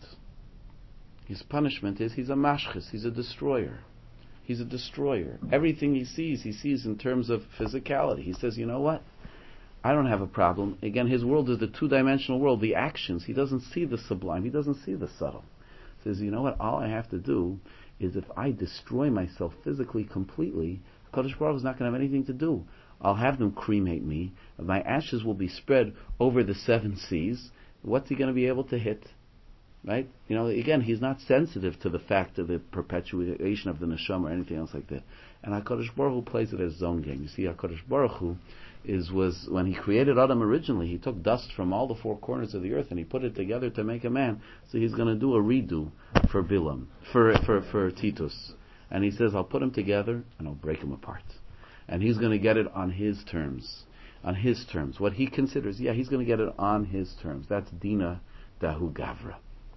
His punishment is he's a mashchis, he's a destroyer. He's a destroyer. Everything he sees, he sees in terms of physicality. He says, you know what? I don't have a problem. Again, his world is the two-dimensional world, the actions. He doesn't see the sublime. He doesn't see the subtle. He says, you know what? All I have to do is if I destroy myself physically completely, HaKadosh Baruch Hu is not going to have anything to do. I'll have them cremate me. My ashes will be spread over the seven seas. What's he going to be able to hit? Right? You know, again, he's not sensitive to the fact of the perpetuation of the neshama or anything else like that. And HaKadosh Baruch Hu plays it as his own game. You see, HaKadosh Baruch Hu is, was, when he created Adam originally, he took dust from all the four corners of the earth and he put it together to make a man. So he's going to do a redo for Bilam, for, for, for Titus. And he says, I'll put them together and I'll break them apart. And he's going to get it on his terms. On his terms. What he considers, yeah, he's going to get it on his terms. That's Dina Dahu Gavra.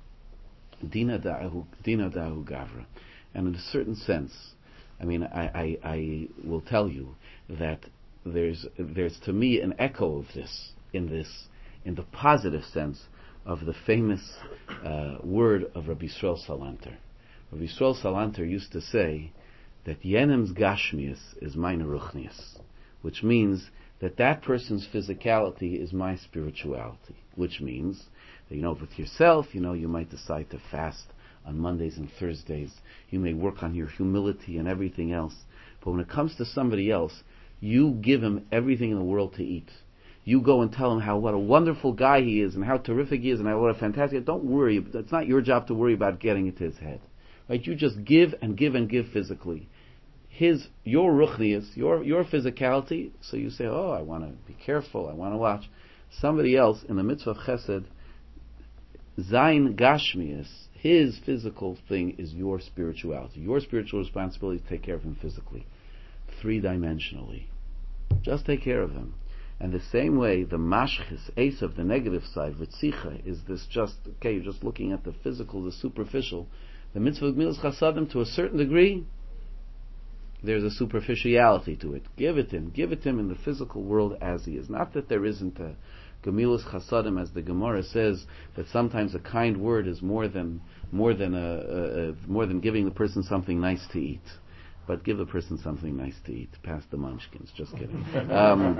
Dina Dahu, Dina Dahu Gavra. And in a certain sense, I mean, I, I, I will tell you that there's, there's to me an echo of this, in this, in the positive sense of the famous uh, word of Rabbi Yisrael Salanter. Rav Yisrael Salanter used to say that Yenem's Gashmius is mine Ruchnius, which means that that person's physicality is my spirituality, which means that, you know, with yourself, you know, you might decide to fast on Mondays and Thursdays. You may work on your humility and everything else. But when it comes to somebody else, you give him everything in the world to eat. You go and tell him how what a wonderful guy he is and how terrific he is and how what a fantastic... Don't worry. It's not your job to worry about getting it to his head. Right? You just give and give and give physically. His, your ruchnius, your your physicality, so you say, oh, I want to be careful, I want to watch. Somebody else, in the mitzvah of chesed, zayin gashmius, his physical thing is your spirituality. Your spiritual responsibility is to take care of him physically, three-dimensionally. Just take care of him. And the same way, the mashchis, ace of the negative side, v'tzicha, is this just, okay, you're just looking at the physical, the superficial. The mitzvah of gemilas chasadim, to a certain degree, there's a superficiality to it. Give it to him. Give it to him in the physical world as he is. Not that there isn't a gemilas chasadim, as the Gemara says, that sometimes a kind word is more than more than a, a, a more than giving the person something nice to eat. But give the person something nice to eat. Pass the munchkins. Just kidding. Um,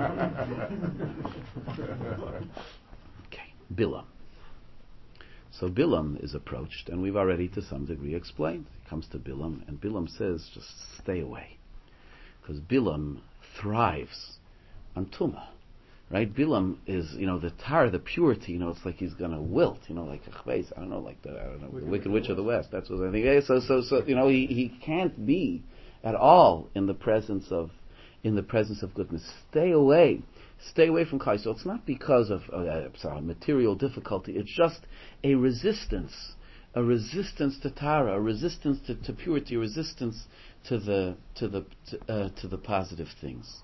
okay, Bilam. So Bilam is approached, and we've already to some degree explained. He comes to Bilam, and Bilam says, just stay away. Because Bilam thrives on Tumah. Right? Bilam is, you know, the tar, the purity, you know, it's like he's going to wilt, you know, like, I don't know, like the, I don't know, the Wicked Witch of the West. That's what I think. So, so, so, you know, he, he can't be at all in the presence of, in the presence of goodness. Stay away. Stay away from Kai. So it's not because of uh, sorry, material difficulty. It's just a resistance, a resistance to Tara, a resistance to, to purity, a resistance to the to the to, uh, to the positive things.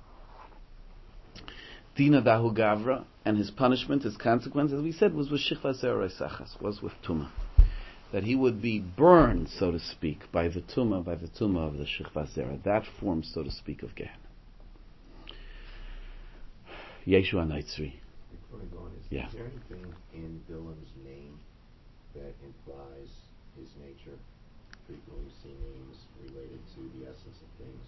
Dina dahu gavra, and his punishment, his consequence, as we said, was with shichva zerah was with tumah, that he would be burned, so to speak, by the tumah, by the tumah of the shichva zerah, that form, so to speak, of Gehenna. Yeshua Naitzri. Before I go on, is, yeah. is there anything in Bilam's name that implies his nature? Frequently we see names related to the essence of things.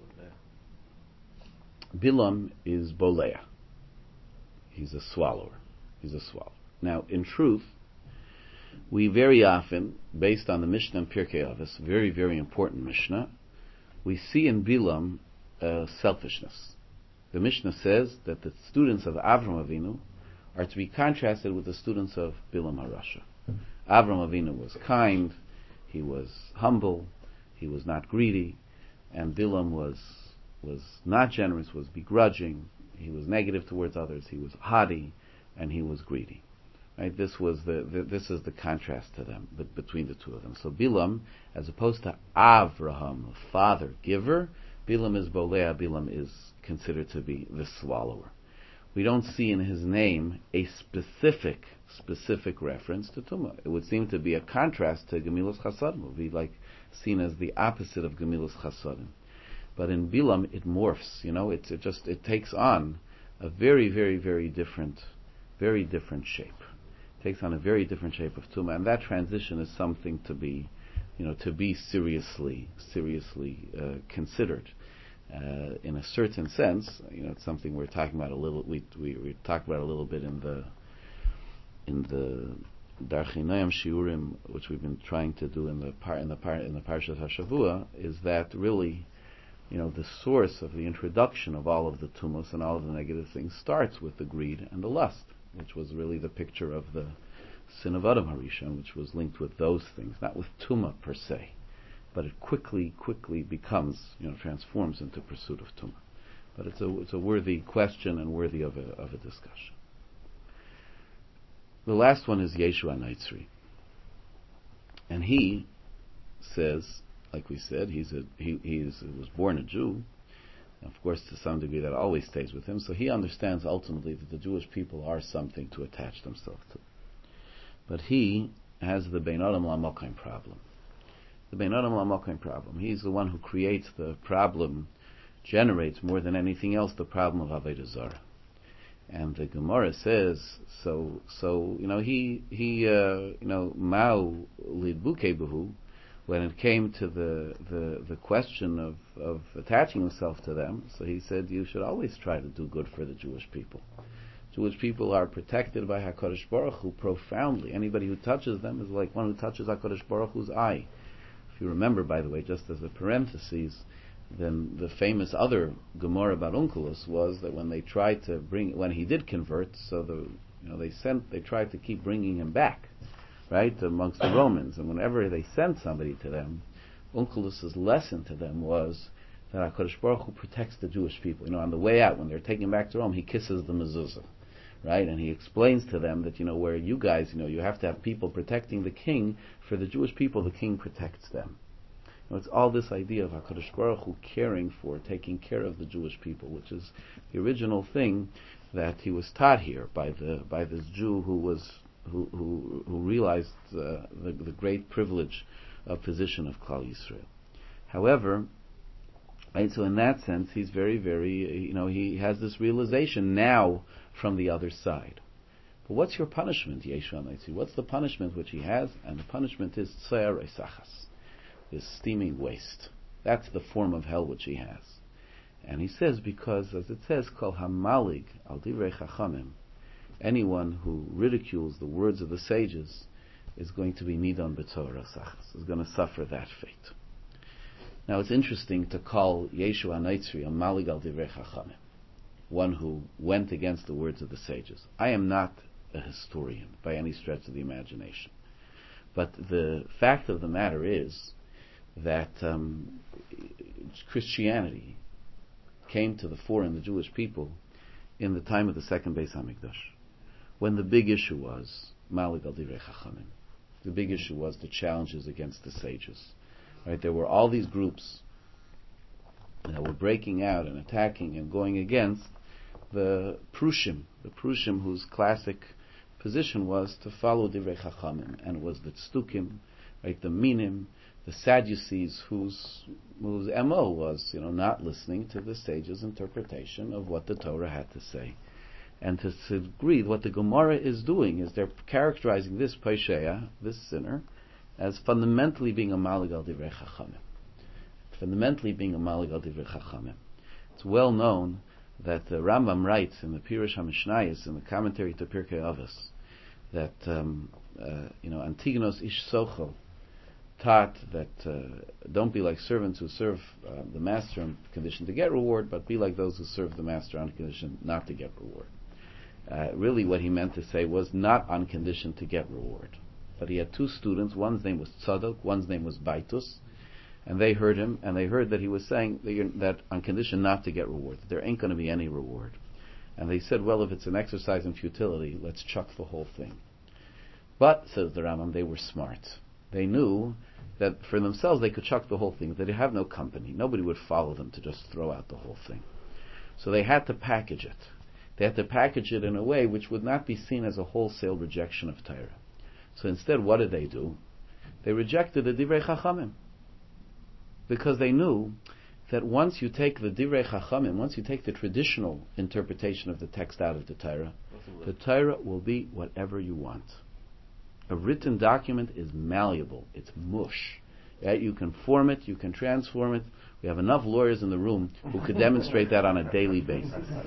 Bilam is Bolea. He's a swallower. He's a swallower. Now, in truth, we very often, based on the Mishnah and Pirkei Avos, very, very important Mishnah, we see in Bilam uh, selfishness. The Mishnah says that the students of Avram Avinu are to be contrasted with the students of Bilam HaRasha. Avram Avinu was kind, he was humble, he was not greedy, and Bilam was was not generous, was begrudging, he was negative towards others, he was haughty, and he was greedy. Right? This was the, the this is the contrast to them, but between the two of them. So Bilam, as opposed to Avraham, father giver, Bilam is Bolea, Bilam is considered to be the swallower. We don't see in his name a specific, specific reference to Tumah. It would seem to be a contrast to Gemilas Chasadim. It would be like seen as the opposite of Gemilas Chasadim. But in Bilam, it morphs. You know, it's, it just it takes on a very, very, very different, very different shape. It takes on a very different shape of Tumah, and that transition is something to be, you know, to be seriously, seriously uh, considered. Uh, in a certain sense, you know, it's something we're talking about a little. We we, we talked about a little bit in the in the Darchinayim Shiurim, which we've been trying to do in the par, in the par, in the Parshat Hashavua, is that really, you know, the source of the introduction of all of the tumos and all of the negative things starts with the greed and the lust, which was really the picture of the sin of Adam Harishon, which was linked with those things, not with tumah per se. But it quickly, quickly becomes, you know, transforms into pursuit of Tumah. But it's a it's a worthy question and worthy of a of a discussion. The last one is Yeshua Naitzri, and he says, like we said, he's a he he's, he was born a Jew. Of course, to some degree, that always stays with him. So he understands ultimately that the Jewish people are something to attach themselves to. But he has the Bein Adam LaMokayim problem. The Bein Adam LaMokayim problem. He's the one who creates the problem, generates more than anything else the problem of Avodah Zarah. And the Gemara says, so, so you know, he, he, uh, you know, Mao lidbuke behu, when it came to the, the, the question of, of attaching himself to them, so he said, you should always try to do good for the Jewish people. Jewish people are protected by HaKadosh Baruch Hu profoundly. Anybody who touches them is like one who touches HaKadosh Baruch Hu's eye. If you remember, by the way, just as a parenthesis, then the famous other Gemara about Onkelos was that when they tried to bring, when he did convert, so the, you know, they sent, they tried to keep bringing him back, right, amongst the Romans, and whenever they sent somebody to them, Onkelos' lesson to them was that HaKadosh Baruch Hu protects the Jewish people. You know, on the way out, when they're taking him back to Rome, he kisses the mezuzah, right, and he explains to them that, you know, where you guys, you know, you have to have people protecting the king. For the Jewish people, the king protects them. You know, it's all this idea of HaKadosh Baruch Hu caring for, taking care of the Jewish people, which is the original thing that he was taught here by the by this Jew who was who who, who realized uh, the, the great privilege of position of Klal Yisrael. However, right, so in that sense, he's very, very, you know, he has this realization now from the other side. But what's your punishment, Yeshua HaNetzi? What's the punishment which he has? And the punishment is Tseir Esachas, this steaming waste. That's the form of hell which he has. And he says, because, as it says, Kol Hamalig Al Divrei Chachamim, anyone who ridicules the words of the sages is going to be Nidon B'Tseir Esachas, is going to suffer that fate. Now it's interesting to call Yeshua HaNetzi a Malig Al Divrei Chachamim, one who went against the words of the sages. I am not a historian by any stretch of the imagination, but the fact of the matter is that um, Christianity came to the fore in the Jewish people in the time of the second Beis Hamikdash, when the big issue was Malig Al Divrei Chachamim. The big issue was the challenges against the sages. Right, there were all these groups that were breaking out and attacking and going against the Prushim, the Prushim whose classic position was to follow Divrei Chachamim, and it was the Tzdukim, right, the Minim, the Sadducees, whose whose M O was, you know, not listening to the sages' interpretation of what the Torah had to say. And to, to agree, what the Gemara is doing is they're characterizing this Paisheya, this sinner, as fundamentally being a Malig Al Divrei Chachamim. Fundamentally being a Malig Al Divrei Chachamim. It's well known that the Rambam writes in the Pirush HaMishnayos, in the commentary to Pirkei Avos, that um, uh, you know, Antigonos Ish Sochel taught that uh, don't be like servants who serve uh, the master on condition to get reward, but be like those who serve the master on condition not to get reward. Uh, really what he meant to say was not on condition to get reward. But he had two students, one's name was Tzadok, one's name was Baitus, and they heard him, and they heard that he was saying that, you're, that on condition not to get reward, that there ain't going to be any reward. And they said, well, if it's an exercise in futility, let's chuck the whole thing. But, says the Rambam, they were smart. They knew that for themselves they could chuck the whole thing, that they'd have no company. Nobody would follow them to just throw out the whole thing. So they had to package it. They had to package it in a way which would not be seen as a wholesale rejection of Torah. So instead, what did they do? They rejected the Divrei Chachamim. Because they knew that once you take the Divrei Chachamim, once you take the traditional interpretation of the text out of the Torah, the Torah will be whatever you want. A written document is malleable. It's mush. Right? You can form it, you can transform it. We have enough lawyers in the room who could demonstrate that on a daily basis.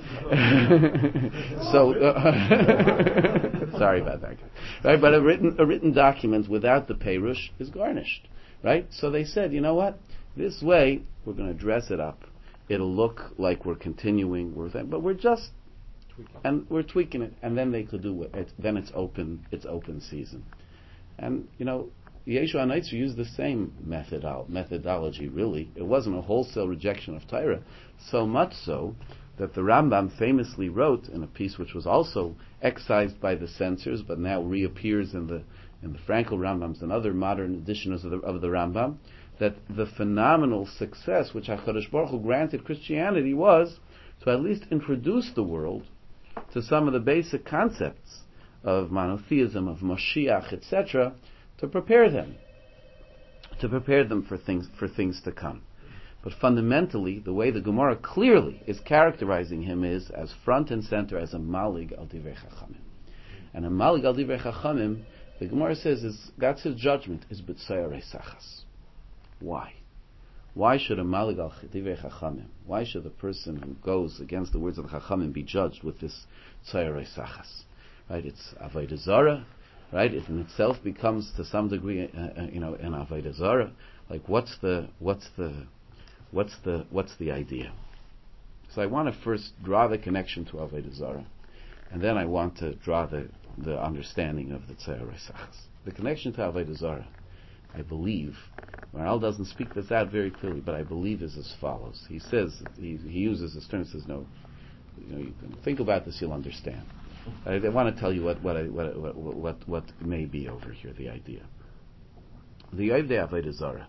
so, uh, sorry about that. Right? But a written a written document without the Perush is garnished. Right? So they said, you know what? This way, we're going to dress it up. It'll look like we're continuing, we're th- but we're just, tweaking. and we're tweaking it. And then they could do it. It's, then it's open. It's open season. And you know, Yeshua HaNetzi used the same methodol- methodology. Really, it wasn't a wholesale rejection of Torah. So much so that the Rambam famously wrote in a piece which was also excised by the censors, but now reappears in the in the Frankel Rambams and other modern editions of the, of the Rambam, that the phenomenal success which HaKadosh Baruch Hu granted Christianity was to at least introduce the world to some of the basic concepts of monotheism, of Moshiach, et cetera, to prepare them, to prepare them for things for things to come. But fundamentally, the way the Gemara clearly is characterizing him is as front and center as a Malig Al Divrei Chachamim. And a Malig Al Divrei Chachamim, the Gemara says, is that's his judgment, is B'Tseir Esachas. Why? Why should a malig al divrei chachamim? Why should the person who goes against the words of the chachamim be judged with this tzayarei sachas? Right? It's avodah zarah. Right? It in itself becomes to some degree, uh, uh, you know, an avodah zarah. Like, what's the, what's the, what's the, what's the idea? So I want to first draw the connection to avodah zarah, and then I want to draw the the understanding of the tzayarei sachas. The connection to avodah zarah, I believe, Maharal doesn't speak this out very clearly, but I believe is as follows. He says, he, he uses this term, says, no, you know, you can think about this, you'll understand. I, I want to tell you what what, I, what what what what may be over here, the idea. The Yovdei Avodah Zarah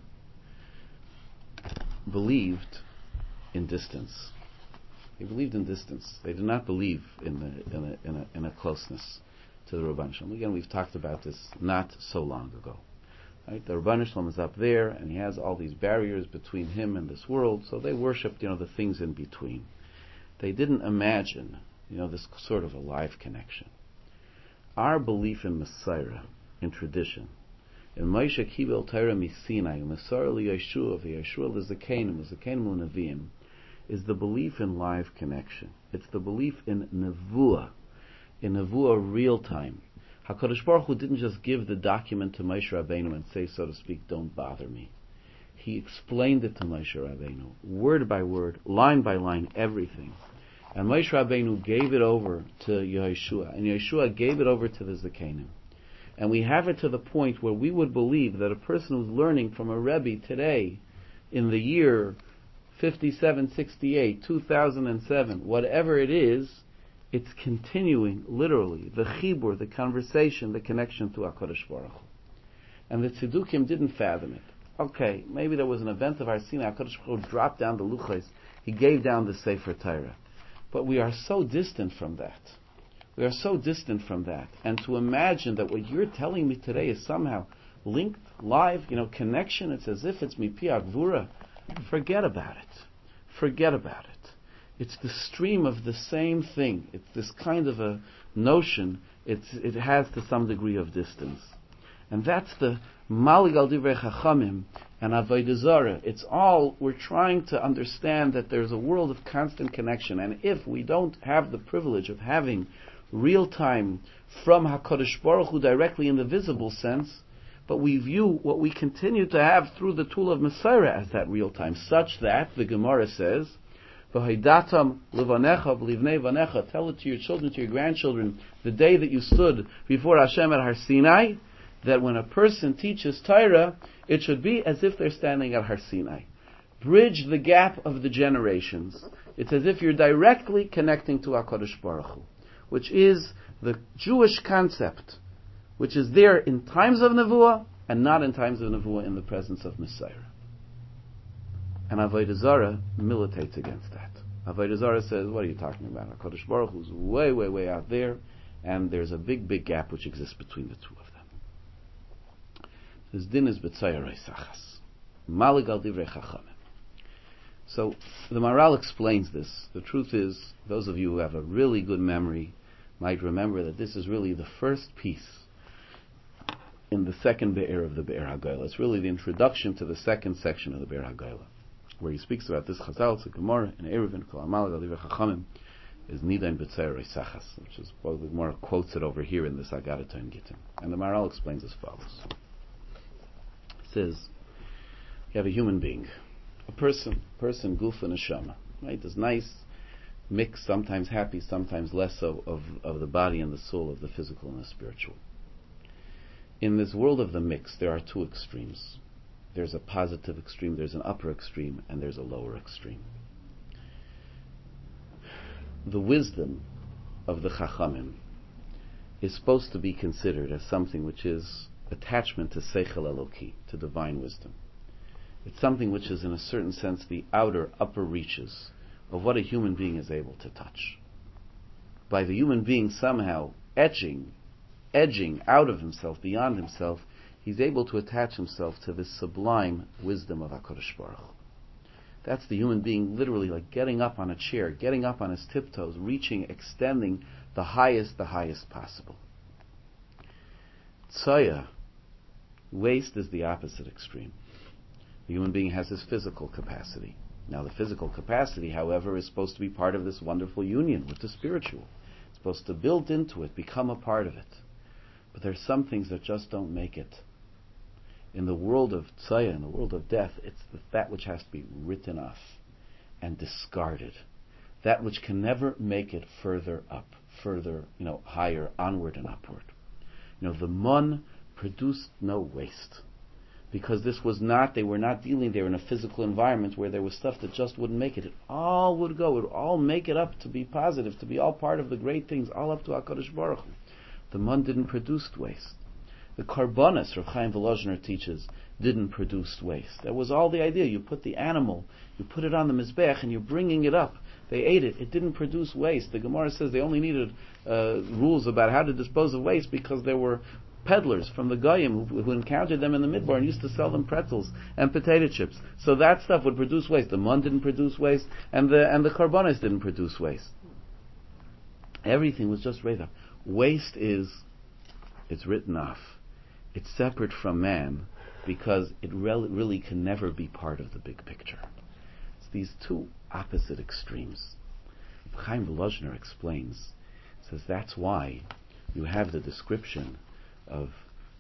believed in distance. They believed in distance. They did not believe in the in a in a, in a closeness to the Rabban Shalom. Again, we've talked about this not so long ago. Right? The Rabban Shalom is up there, and he has all these barriers between him and this world. So they worshipped, you know, the things in between. They didn't imagine, you know, this sort of a live connection. Our belief in Messiah, in tradition, in Moshe Kibel Torah Misinai, Messiah Yeshua, the Yeshua L'Zakenim, L'Zakenim L'Neviim, is the belief in live connection. It's the belief in Nevuah, in Nevuah real time. HaKadosh Baruch Hu didn't just give the document to Moshe Rabbeinu and say, so to speak, don't bother me. He explained it to Moshe Rabbeinu, word by word, line by line, everything. And Moshe Rabbeinu gave it over to Yeshua, and Yeshua gave it over to the Zakenim. And we have it to the point where we would believe that a person who's learning from a Rebbe today, in the year fifty-seven, sixty-eight, two thousand seven, whatever it is, it's continuing, literally, the chibur, the conversation, the connection to HaKadosh Baruch Hu. And the Tzedukim didn't fathom it. Okay, maybe there was an event of Har Sinai, HaKadosh Baruch Hu dropped down the Luchos, he gave down the Sefer Torah. But we are so distant from that. We are so distant from that. And to imagine that what you're telling me today is somehow linked, live, you know, connection, it's as if it's mipi agvura, forget about it. Forget about it. It's the stream of the same thing. It's this kind of a notion. It's, it has to some degree of distance. And that's the Malig al Divrei Chachamim and Avodah Zarah. It's all, we're trying to understand that there's a world of constant connection. And if we don't have the privilege of having real time from HaKadosh Baruch Hu directly in the visible sense, but we view what we continue to have through the tool of Messiah as that real time, such that, the Gemara says, V'haidatam livanecha v'livnei vanecha, tell it to your children, to your grandchildren, the day that you stood before Hashem at Har Sinai, that when a person teaches Torah, it should be as if they're standing at Har Sinai. Bridge the gap of the generations. It's as if you're directly connecting to HaKadosh Baruch Hu, which is the Jewish concept, which is there in times of Nevuah and not in times of Nevuah in the presence of Messiah. And Avodah Zarah militates against that. Avodah Zarah says, what are you talking about? HaKadosh Baruch Hu is way, way, way out there, and there's a big, big gap which exists between the two of them. This din is b'tzayarei sachas. Malig al divrei chachamim. So, the Maharal explains this. The truth is, those of you who have a really good memory might remember that this is really the first piece in the second Be'er of the Be'er HaGoyla. It's really the introduction to the second section of the Be'er HaGoyla, where he speaks about this Chazal, the Gemara, and Eruvin, Kol Amal Gal Divrei Chachamim, is Nidain B'Tzayarei Sachas, which is what the Gemara quotes it over here in this Agadata and Gittin. And the Maharal explains as follows. He says, you have a human being, a person, person, guf and neshama, right? This nice mix, sometimes happy, sometimes less so, of, of the body and the soul, of the physical and the spiritual. In this world of the mix, there are two extremes. There's a positive extreme, there's an upper extreme, and there's a lower extreme. The wisdom of the Chachamim is supposed to be considered as something which is attachment to Seichel Eloki, to divine wisdom. It's something which is in a certain sense the outer, upper reaches of what a human being is able to touch. By the human being somehow etching, edging out of himself, beyond himself, he's able to attach himself to this sublime wisdom of HaKadosh Baruch Hu. That's the human being literally like getting up on a chair, getting up on his tiptoes, reaching, extending the highest, the highest possible. Tzaya, waste, is the opposite extreme. The human being has his physical capacity. Now the physical capacity, however, is supposed to be part of this wonderful union with the spiritual. It's supposed to build into it, become a part of it. But there's some things that just don't make it. In the world of tzaya, in the world of death, it's the, that which has to be written off and discarded. That which can never make it further up, further, you know, higher, onward and upward. You know, the mun produced no waste. Because this was not, they were not dealing there in a physical environment where there was stuff that just wouldn't make it. It all would go, it would all make it up to be positive, to be all part of the great things, all up to HaKadosh Baruch Hu. The mun didn't produce waste. The Karbonis, Rav Chaim Volozhiner teaches, didn't produce waste. That was all the idea. You put the animal, you put it on the Mizbech, and you're bringing it up. They ate it. It didn't produce waste. The Gemara says they only needed uh, rules about how to dispose of waste because there were peddlers from the Goyim who, who encountered them in the Midbar and used to sell them pretzels and potato chips. So that stuff would produce waste. The mun didn't produce waste, and the and the Karbonis didn't produce waste. Everything was just raised up. Waste is, it's written off. It's separate from man because it re- really can never be part of the big picture. It's these two opposite extremes. Chaim Volozhiner explains, says that's why you have the description of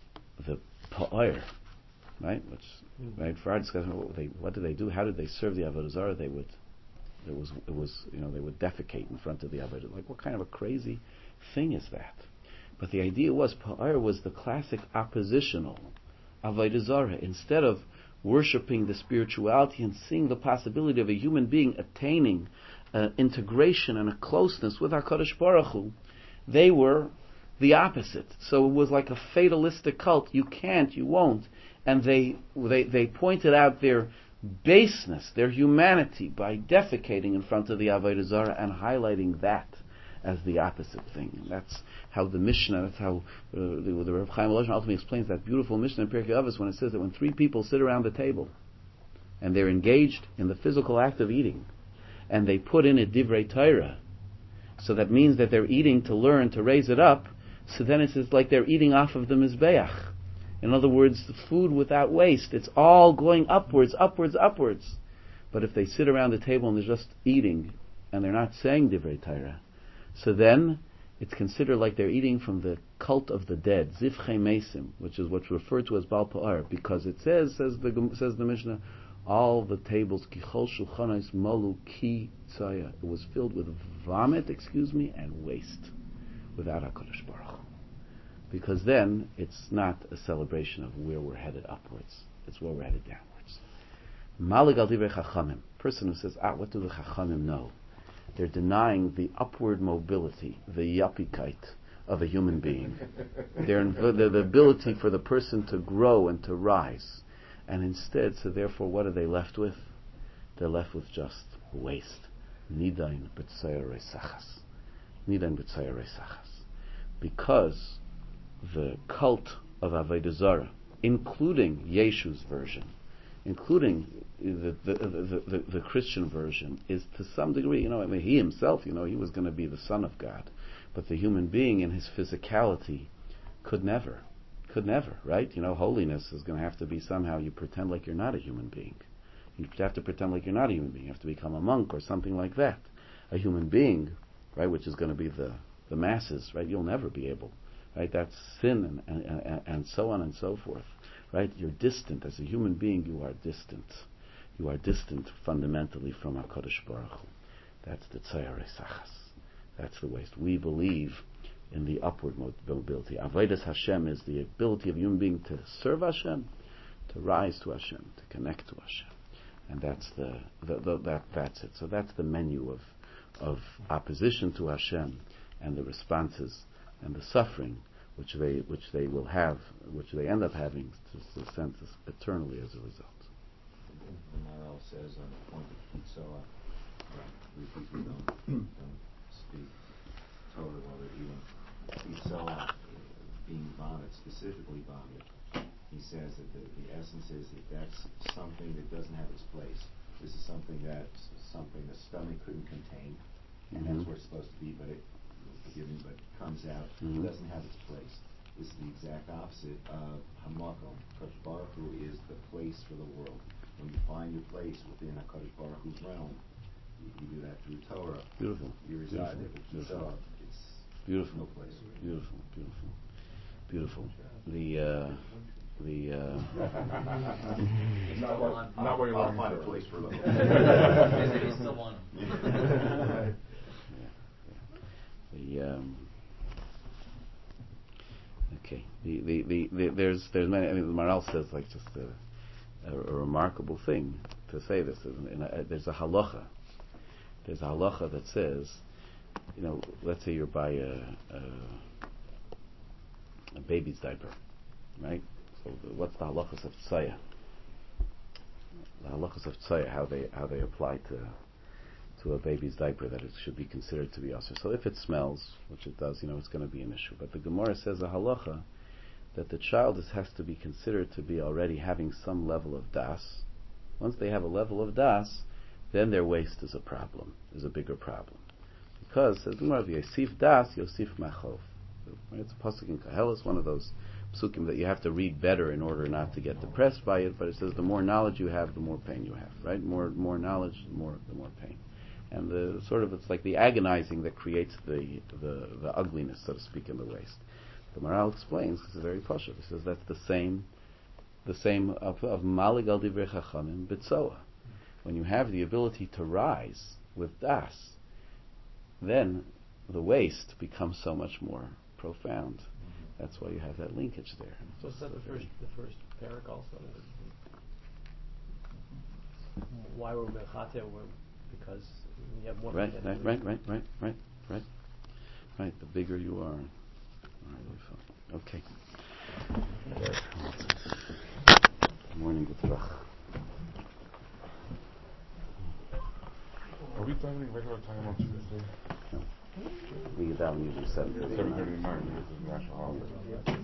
the pa'ir, right? Which, right? For our discussion, what, they, what did they do? How did they serve the avodah zarah? They would, it was, it was, you know, they would defecate in front of the avodah. Like, what kind of a crazy thing is that? But the idea was, pa'ir was the classic oppositional avodah zarah. Instead of worshipping the spirituality and seeing the possibility of a human being attaining uh, integration and a closeness with HaKadosh Baruch Hu, they were the opposite. So it was like a fatalistic cult. You can't, you won't. And they they, they pointed out their baseness, their humanity, by defecating in front of the avodah zarah and highlighting that as the opposite thing. And that's how the Mishnah, that's how uh, the, the Rav Chaim Volozhiner ultimately explains that beautiful Mishnah in Pirkei Avos when it says that when three people sit around the table and they're engaged in the physical act of eating and they put in a divrei Torah, so that means that they're eating to learn, to raise it up, so then it's like they're eating off of the Mizbeach. In other words, food without waste. It's all going upwards, upwards, upwards. But if they sit around the table and they're just eating and they're not saying divrei Torah, so then it's considered like they're eating from the cult of the dead, Zivchei Mesim, which is what's referred to as Baal Pa'ar, because it says, says the says the Mishnah, all the tables, Kichol Shulchanais Malu Ki Tzaya, it was filled with vomit, excuse me, and waste, without HaKadosh Baruch Hu. Because then it's not a celebration of where we're headed upwards, it's where we're headed downwards. Malig al divrei Chachamim, person who says, ah, what do the Chachamim know? They're denying the upward mobility, the yuppie-kite of a human being. They're the, the ability for the person to grow and to rise. And instead, so therefore, what are they left with? They're left with just waste. Nidain b'tzayar reisachas. Nidain b'tzayar reisachas. Because the cult of Avodah Zarah, including Yeshu's version, including the the, the the the Christian version, is to some degree, you know, I mean, he himself, you know, he was going to be the Son of God, but the human being in his physicality could never, could never, right? You know, holiness is going to have to be somehow you pretend like you're not a human being. You have to pretend like you're not a human being. You have to become a monk or something like that. A human being, right, which is going to be the the masses, right? You'll never be able, right? That's sin and and, and, and so on and so forth. Right? You're distant. As a human being, you are distant. You are distant fundamentally from HaKadosh Baruch Hu. That's the Tzayar Reisachas. That's the waste. We believe in the upward mobility. Avodas Hashem is the ability of a human being to serve Hashem, to rise to Hashem, to connect to Hashem. And that's the, the, the that that's it. So that's the menu of of opposition to Hashem and the responses and the suffering which they which they will have, which they end up having to, to sense eternally as a result. The Maharal says on the point of Kitzoah, we people don't, don't speak Torah while they're eating. Kitzoah, being vomit, specifically vomit, he says that the, the essence is that that's something that doesn't have its place. This is something that's something the stomach couldn't contain, and mm-hmm. that's where it's supposed to be, but it, forgive me, but it comes out, mm-hmm. it doesn't have its place. is the exact opposite of Hamakom. Kadosh Baruch Hu is the place for the world. When you find your place within HaKadosh Baruch Hu's realm, you, you do that through Torah. Beautiful. You reside there. Beautiful. It's Beautiful. no place. Beautiful. Beautiful. Beautiful. The uh, the uh, not what, not what you're I'll looking find a for. place for them. You still want them. yeah, yeah. The um, okay. The, the, the, the there's there's many. I mean, the Maharal says like just a, a, a remarkable thing to say this. And uh, there's a halacha. There's a halacha that says, you know, let's say you're by a, a, a baby's diaper, right? So the, what's the halachas of tzaya? The halachas of tzaya, how they how they apply to to a baby's diaper, that it should be considered to be asur. So if it smells, which it does, you know, it's going to be an issue. But the Gemara says a halacha that the child is, has to be considered to be already having some level of das. Once they have a level of das, then their waste is a problem, is a bigger problem. Because, says the Gemara, Yosif das, Yosif machov. It's a pasuk in Koheles, one of those psukim that you have to read better in order not to get depressed by it, but it says the more knowledge you have, the more pain you have, right? More more knowledge, the more the more pain. And the sort of, it's like the agonizing that creates the the, the ugliness, so to speak, in the waste. The Maharal explains, this is very pashut, he says that's the same the same of, of Malig al Divrei Chachamim B'tzoa. When you have the ability to rise with das, then the waste becomes so much more profound. That's why you have that linkage there. So is that the first, the first parak also? Why were mechate? Because we have more. Right, right, right, right, right, right, right, right. The bigger you are. Okay. Good morning, B'tzrach. Are we having regular time on Tuesday? No. We get down usually seven thirty. seven thirty-nine, because it's national holiday.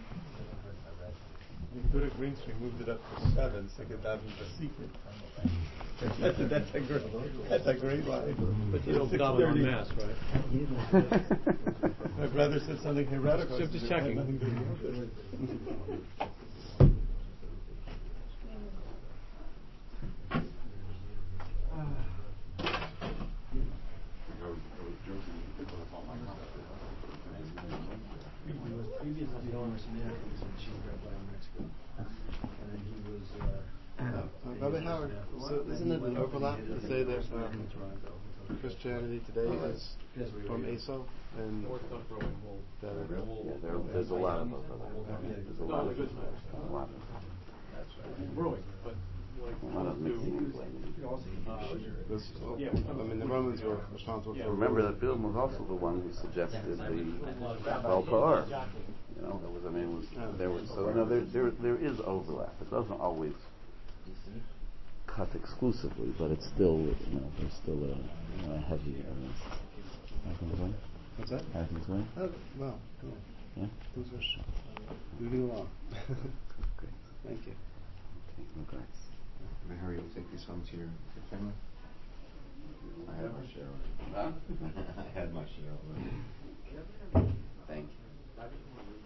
We put a green screen, moved it up to seven, so get that into secret. That's a, that's a great, that's a great line. But you don't come on mass, right? My brother said something heretical. So just checking. Nothing to do with it. Uh, Brother Howard, so isn't it an overlap to say that um, Christianity today is from Esau and that Yeah, there, there's a lot of those. There's a lot of those. A lot of Brewing, but a lot of mixing and blending. this, I mean the Romans were responsible for. Remember that Bill was also the one who suggested the Bal Pa'ar. You know, there was, I mean, it was, there was, so no, there, there, there is overlap. It doesn't always cut exclusively, but it's still, you know, there's still a, you know, a heavy. Uh, Everything's right? What's that? Everything's right? Oh, well, cool. Yeah? Things are moving along. Great. Thank you. Okay, regards. Harry, you'll take these home to your, your family? I had my share already. Huh? I had my share already. Thank you.